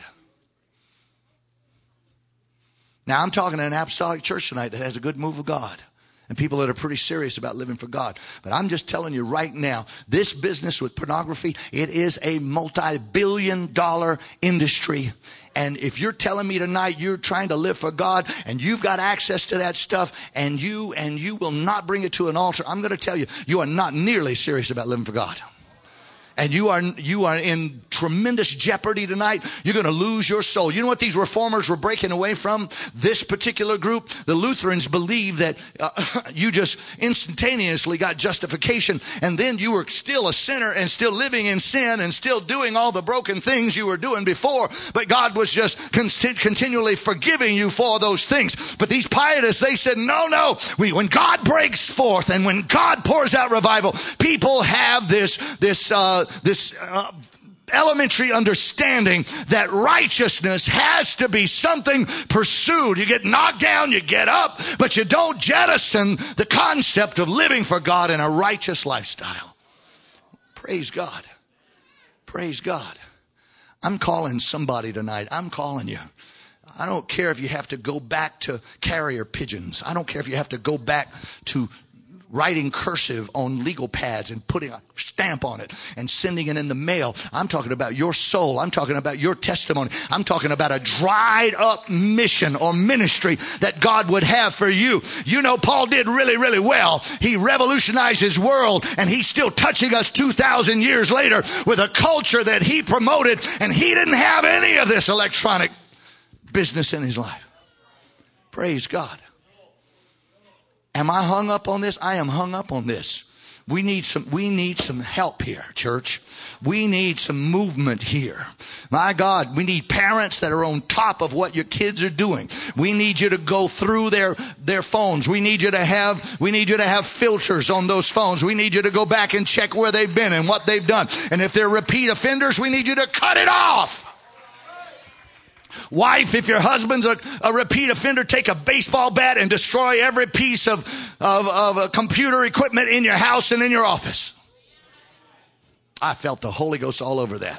Now, I'm talking to an apostolic church tonight that has a good move of God, and people that are pretty serious about living for God. But I'm just telling you right now, this business with pornography, it is a multi-billion-dollar industry. And if you're telling me tonight you're trying to live for God and you've got access to that stuff and you will not bring it to an altar, I'm going to tell you, you are not nearly serious about living for God. And you are in tremendous jeopardy tonight. You're going to lose your soul. You know what these reformers were breaking away from? This particular group, the Lutherans, believe that you just instantaneously got justification, and then you were still a sinner and still living in sin and still doing all the broken things you were doing before, but God was just continually forgiving you for those things. But these pietists, they said, no. When God breaks forth and when God pours out revival, people have this elementary understanding that righteousness has to be something pursued. You get knocked down, you get up, but you don't jettison the concept of living for God in a righteous lifestyle. Praise God. Praise God. I'm calling somebody tonight. I'm calling you. I don't care if you have to go back to carrier pigeons. I don't care if you have to go back to writing cursive on legal pads and putting a stamp on it and sending it in the mail. I'm talking about your soul. I'm talking about your testimony. I'm talking about a dried up mission or ministry that God would have for you. You know, Paul did really, really well. He revolutionized his world, and he's still touching us 2,000 years later with a culture that he promoted, and he didn't have any of this electronic business in his life. Praise God. Am I hung up on this? I am hung up on this. We need some help here, church. We need some movement here. My God, we need parents that are on top of what your kids are doing. We need you to go through their phones. We need you to have filters on those phones. We need you to go back and check where they've been and what they've done. And if they're repeat offenders, we need you to cut it off. Wife, if your husband's a repeat offender, take a baseball bat and destroy every piece of computer equipment in your house and in your office. I felt the Holy Ghost all over that.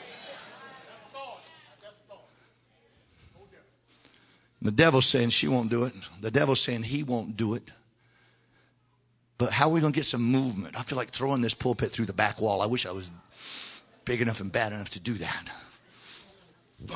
The devil's saying she won't do it. The devil's saying he won't do it. But how are we going to get some movement? I feel like throwing this pulpit through the back wall. I wish I was big enough and bad enough to do that. Boom.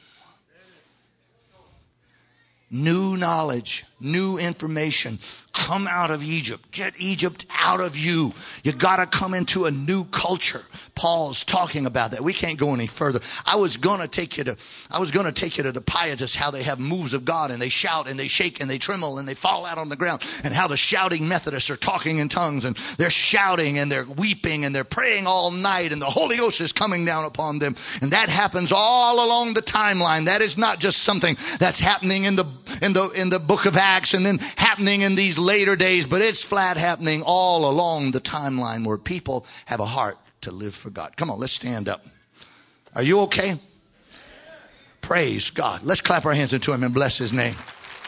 New knowledge, new information. Come out of Egypt. Get Egypt out of you. You got to come into a new culture. Paul's talking about that. We can't go any further. I was going to take you to the pietists, how they have moves of God and they shout and they shake and they tremble and they fall out on the ground, and how the shouting Methodists are talking in tongues and they're shouting and they're weeping and they're praying all night and the Holy Ghost is coming down upon them. And that happens all along the timeline. That is not just something that's happening in the book of Acts and then happening in these later days, but it's flat happening all along the timeline where people have a heart to live for God. Come on, let's stand up. Are you okay? Praise God. Let's clap our hands into him and bless his name.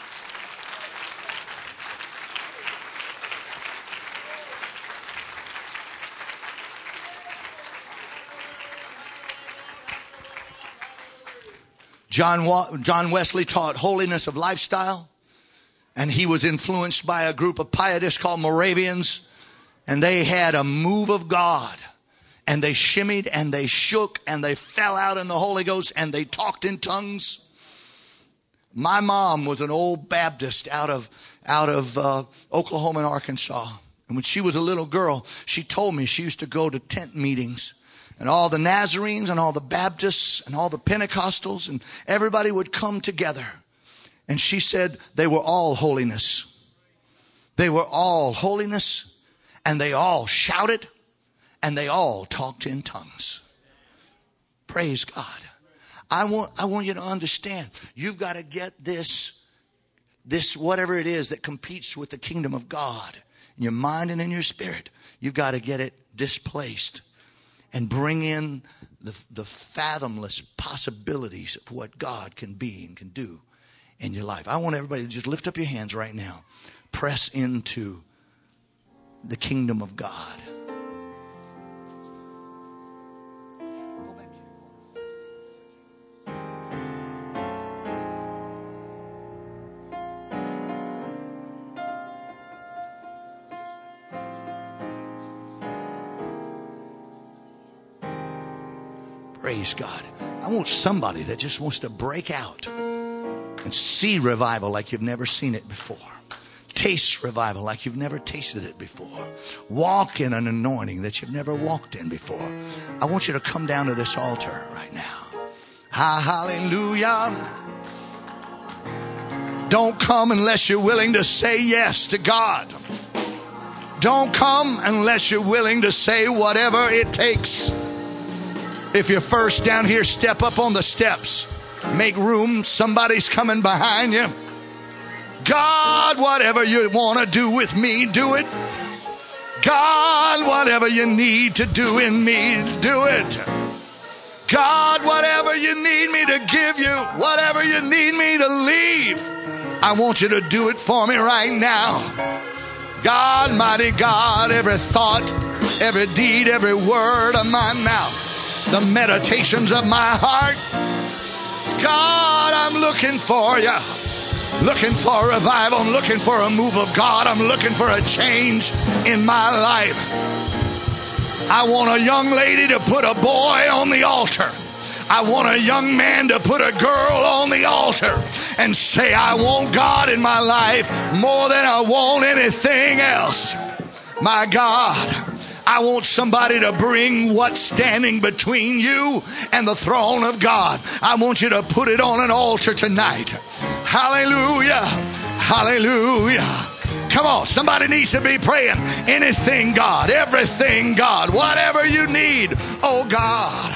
John Wesley taught holiness of lifestyle, and he was influenced by a group of pietists called Moravians, and they had a move of God, and they shimmied and they shook and they fell out in the Holy Ghost and they talked in tongues. My mom was an old Baptist out of Oklahoma and Arkansas, and when she was a little girl, she told me she used to go to tent meetings. And all the Nazarenes and all the Baptists and all the Pentecostals and everybody would come together. And she said they were all holiness. They were all holiness, and they all shouted and they all talked in tongues. Praise God. I want you to understand, you've got to get this whatever it is that competes with the kingdom of God in your mind and in your spirit. You've got to get it displaced and bring in the fathomless possibilities of what God can be and can do in your life. I want everybody to just lift up your hands right now. Press into the kingdom of God. Praise God. I want somebody that just wants to break out and see revival like you've never seen it before. Taste revival like you've never tasted it before. Walk in an anointing that you've never walked in before. I want you to come down to this altar right now. Hallelujah. Don't come unless you're willing to say yes to God. Don't come unless you're willing to say whatever it takes. If you're first down here, step up on the steps. Make room. Somebody's coming behind you. God, whatever you want to do with me, do it. God, whatever you need to do in me, do it. God, whatever you need me to give you, whatever you need me to leave, I want you to do it for me right now. God, mighty God, every thought, every deed, every word of my mouth, the meditations of my heart. God, I'm looking for you. Looking for revival. I'm looking for a move of God. I'm looking for a change in my life. I want a young lady to put a boy on the altar. I want a young man to put a girl on the altar and say, I want God in my life more than I want anything else. My God, I want somebody to bring what's standing between you and the throne of God. I want you to put it on an altar tonight. Hallelujah. Hallelujah. Come on, somebody needs to be praying. Anything, God, everything, God, whatever you need, oh God.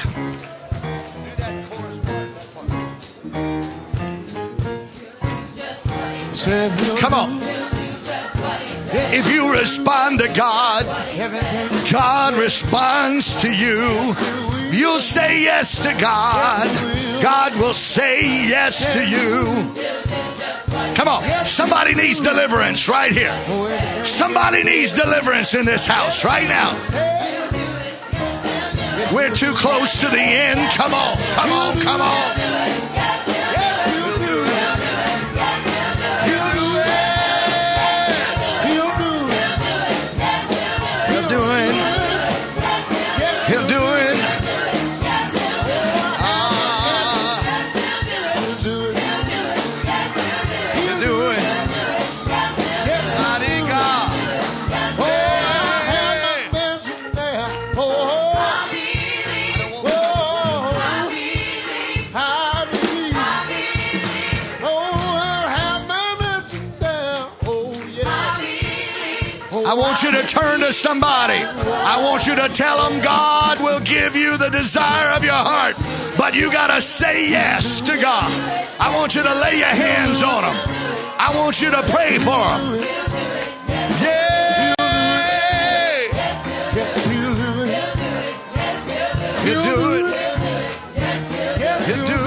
Come on. If you respond to God, God responds to you. You'll say yes to God. God will say yes to you. Come on. Somebody needs deliverance right here. Somebody needs deliverance in this house right now. We're too close to the end. Come on. Come on. Come on. I want you to turn to somebody. I want you to tell them God will give you the desire of your heart, but you got to say yes to God. I want you to lay your hands on them. I want you to pray for them. Yeah. You do it. You do it.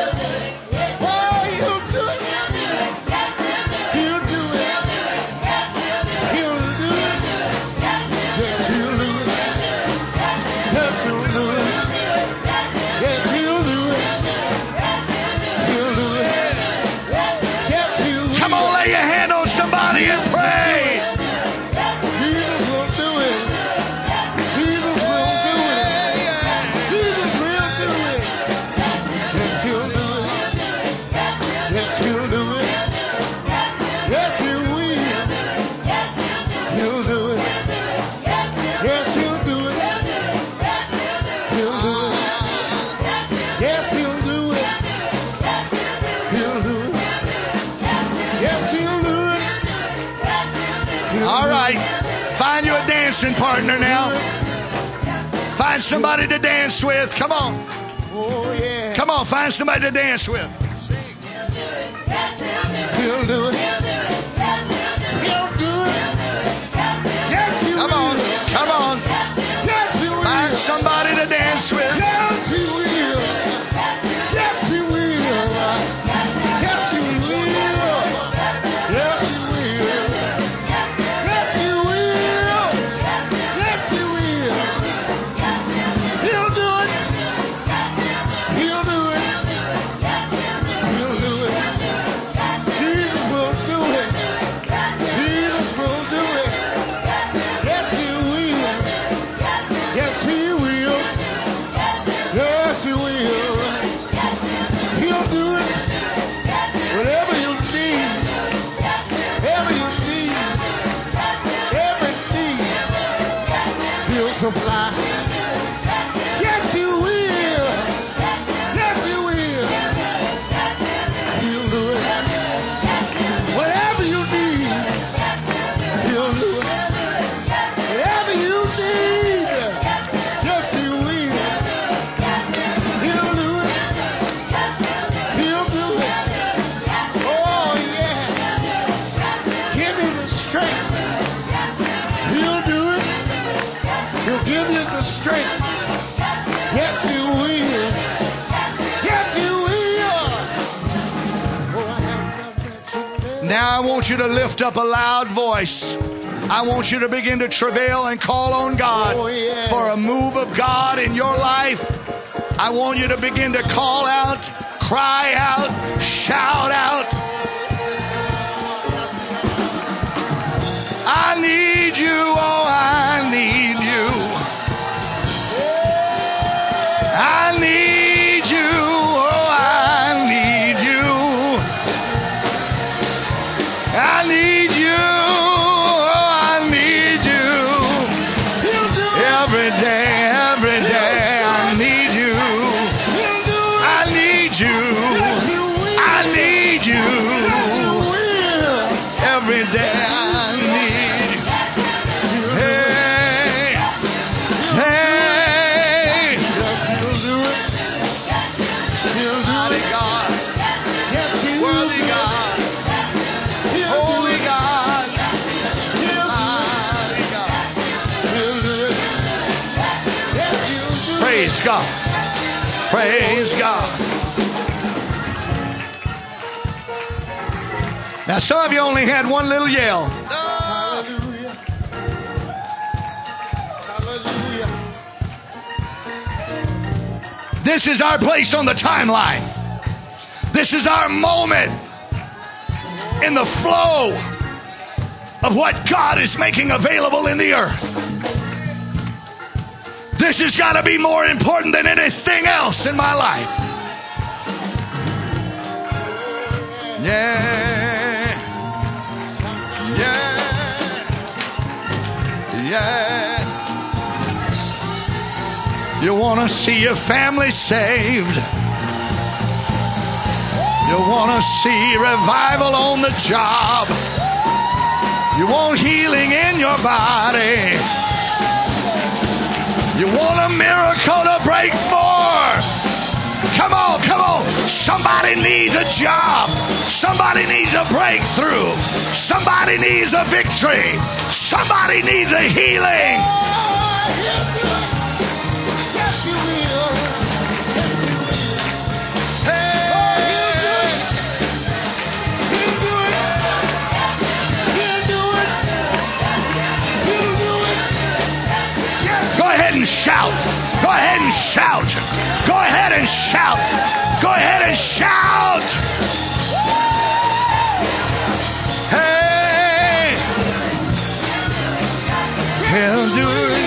All right, find you a dancing partner now. Find somebody to dance with. Come on. Oh, yeah. Come on, find somebody to dance with. He'll do it. He'll do it. Come on, come on. Find somebody to dance with. Yes, he will. Yes, he will. Yes, he will. Yes, he will. Supply. Yes, you will. Yes, you will. He'll do it. Whatever you need, he'll do it. Whatever you need, yes, he will. He'll do it. He'll do it. Oh, yeah. Give me the strength. He'll do it. He'll give you the strength. Yes, you will. Yes, you will. Now I want you to lift up a loud voice. I want you to begin to travail and call on God for a move of God in your life. I want you to begin to call out, cry out, shout out. I need you, oh, I need you. I need you, oh, I need you. I need you, oh, I need you. Every day, I need you. I need you. I need you. Every day I need you. Praise God. Praise God. Now, some of you only had one little yell. Hallelujah. Hallelujah. This is our place on the timeline. This is our moment in the flow of what God is making available in the earth. This has got to be more important than anything else in my life. Yeah. Yeah. Yeah. You want to see your family saved. You want to see revival on the job. You want healing in your body. You want a miracle to break forth. Come on, come on. Somebody needs a job. Somebody needs a breakthrough. Somebody needs a victory. Somebody needs a healing. Yes, you will. He'll do it. He'll do it. He'll do it. Go ahead and shout. Go ahead and shout. Go ahead and shout. Go ahead and shout. Hey. He'll do it.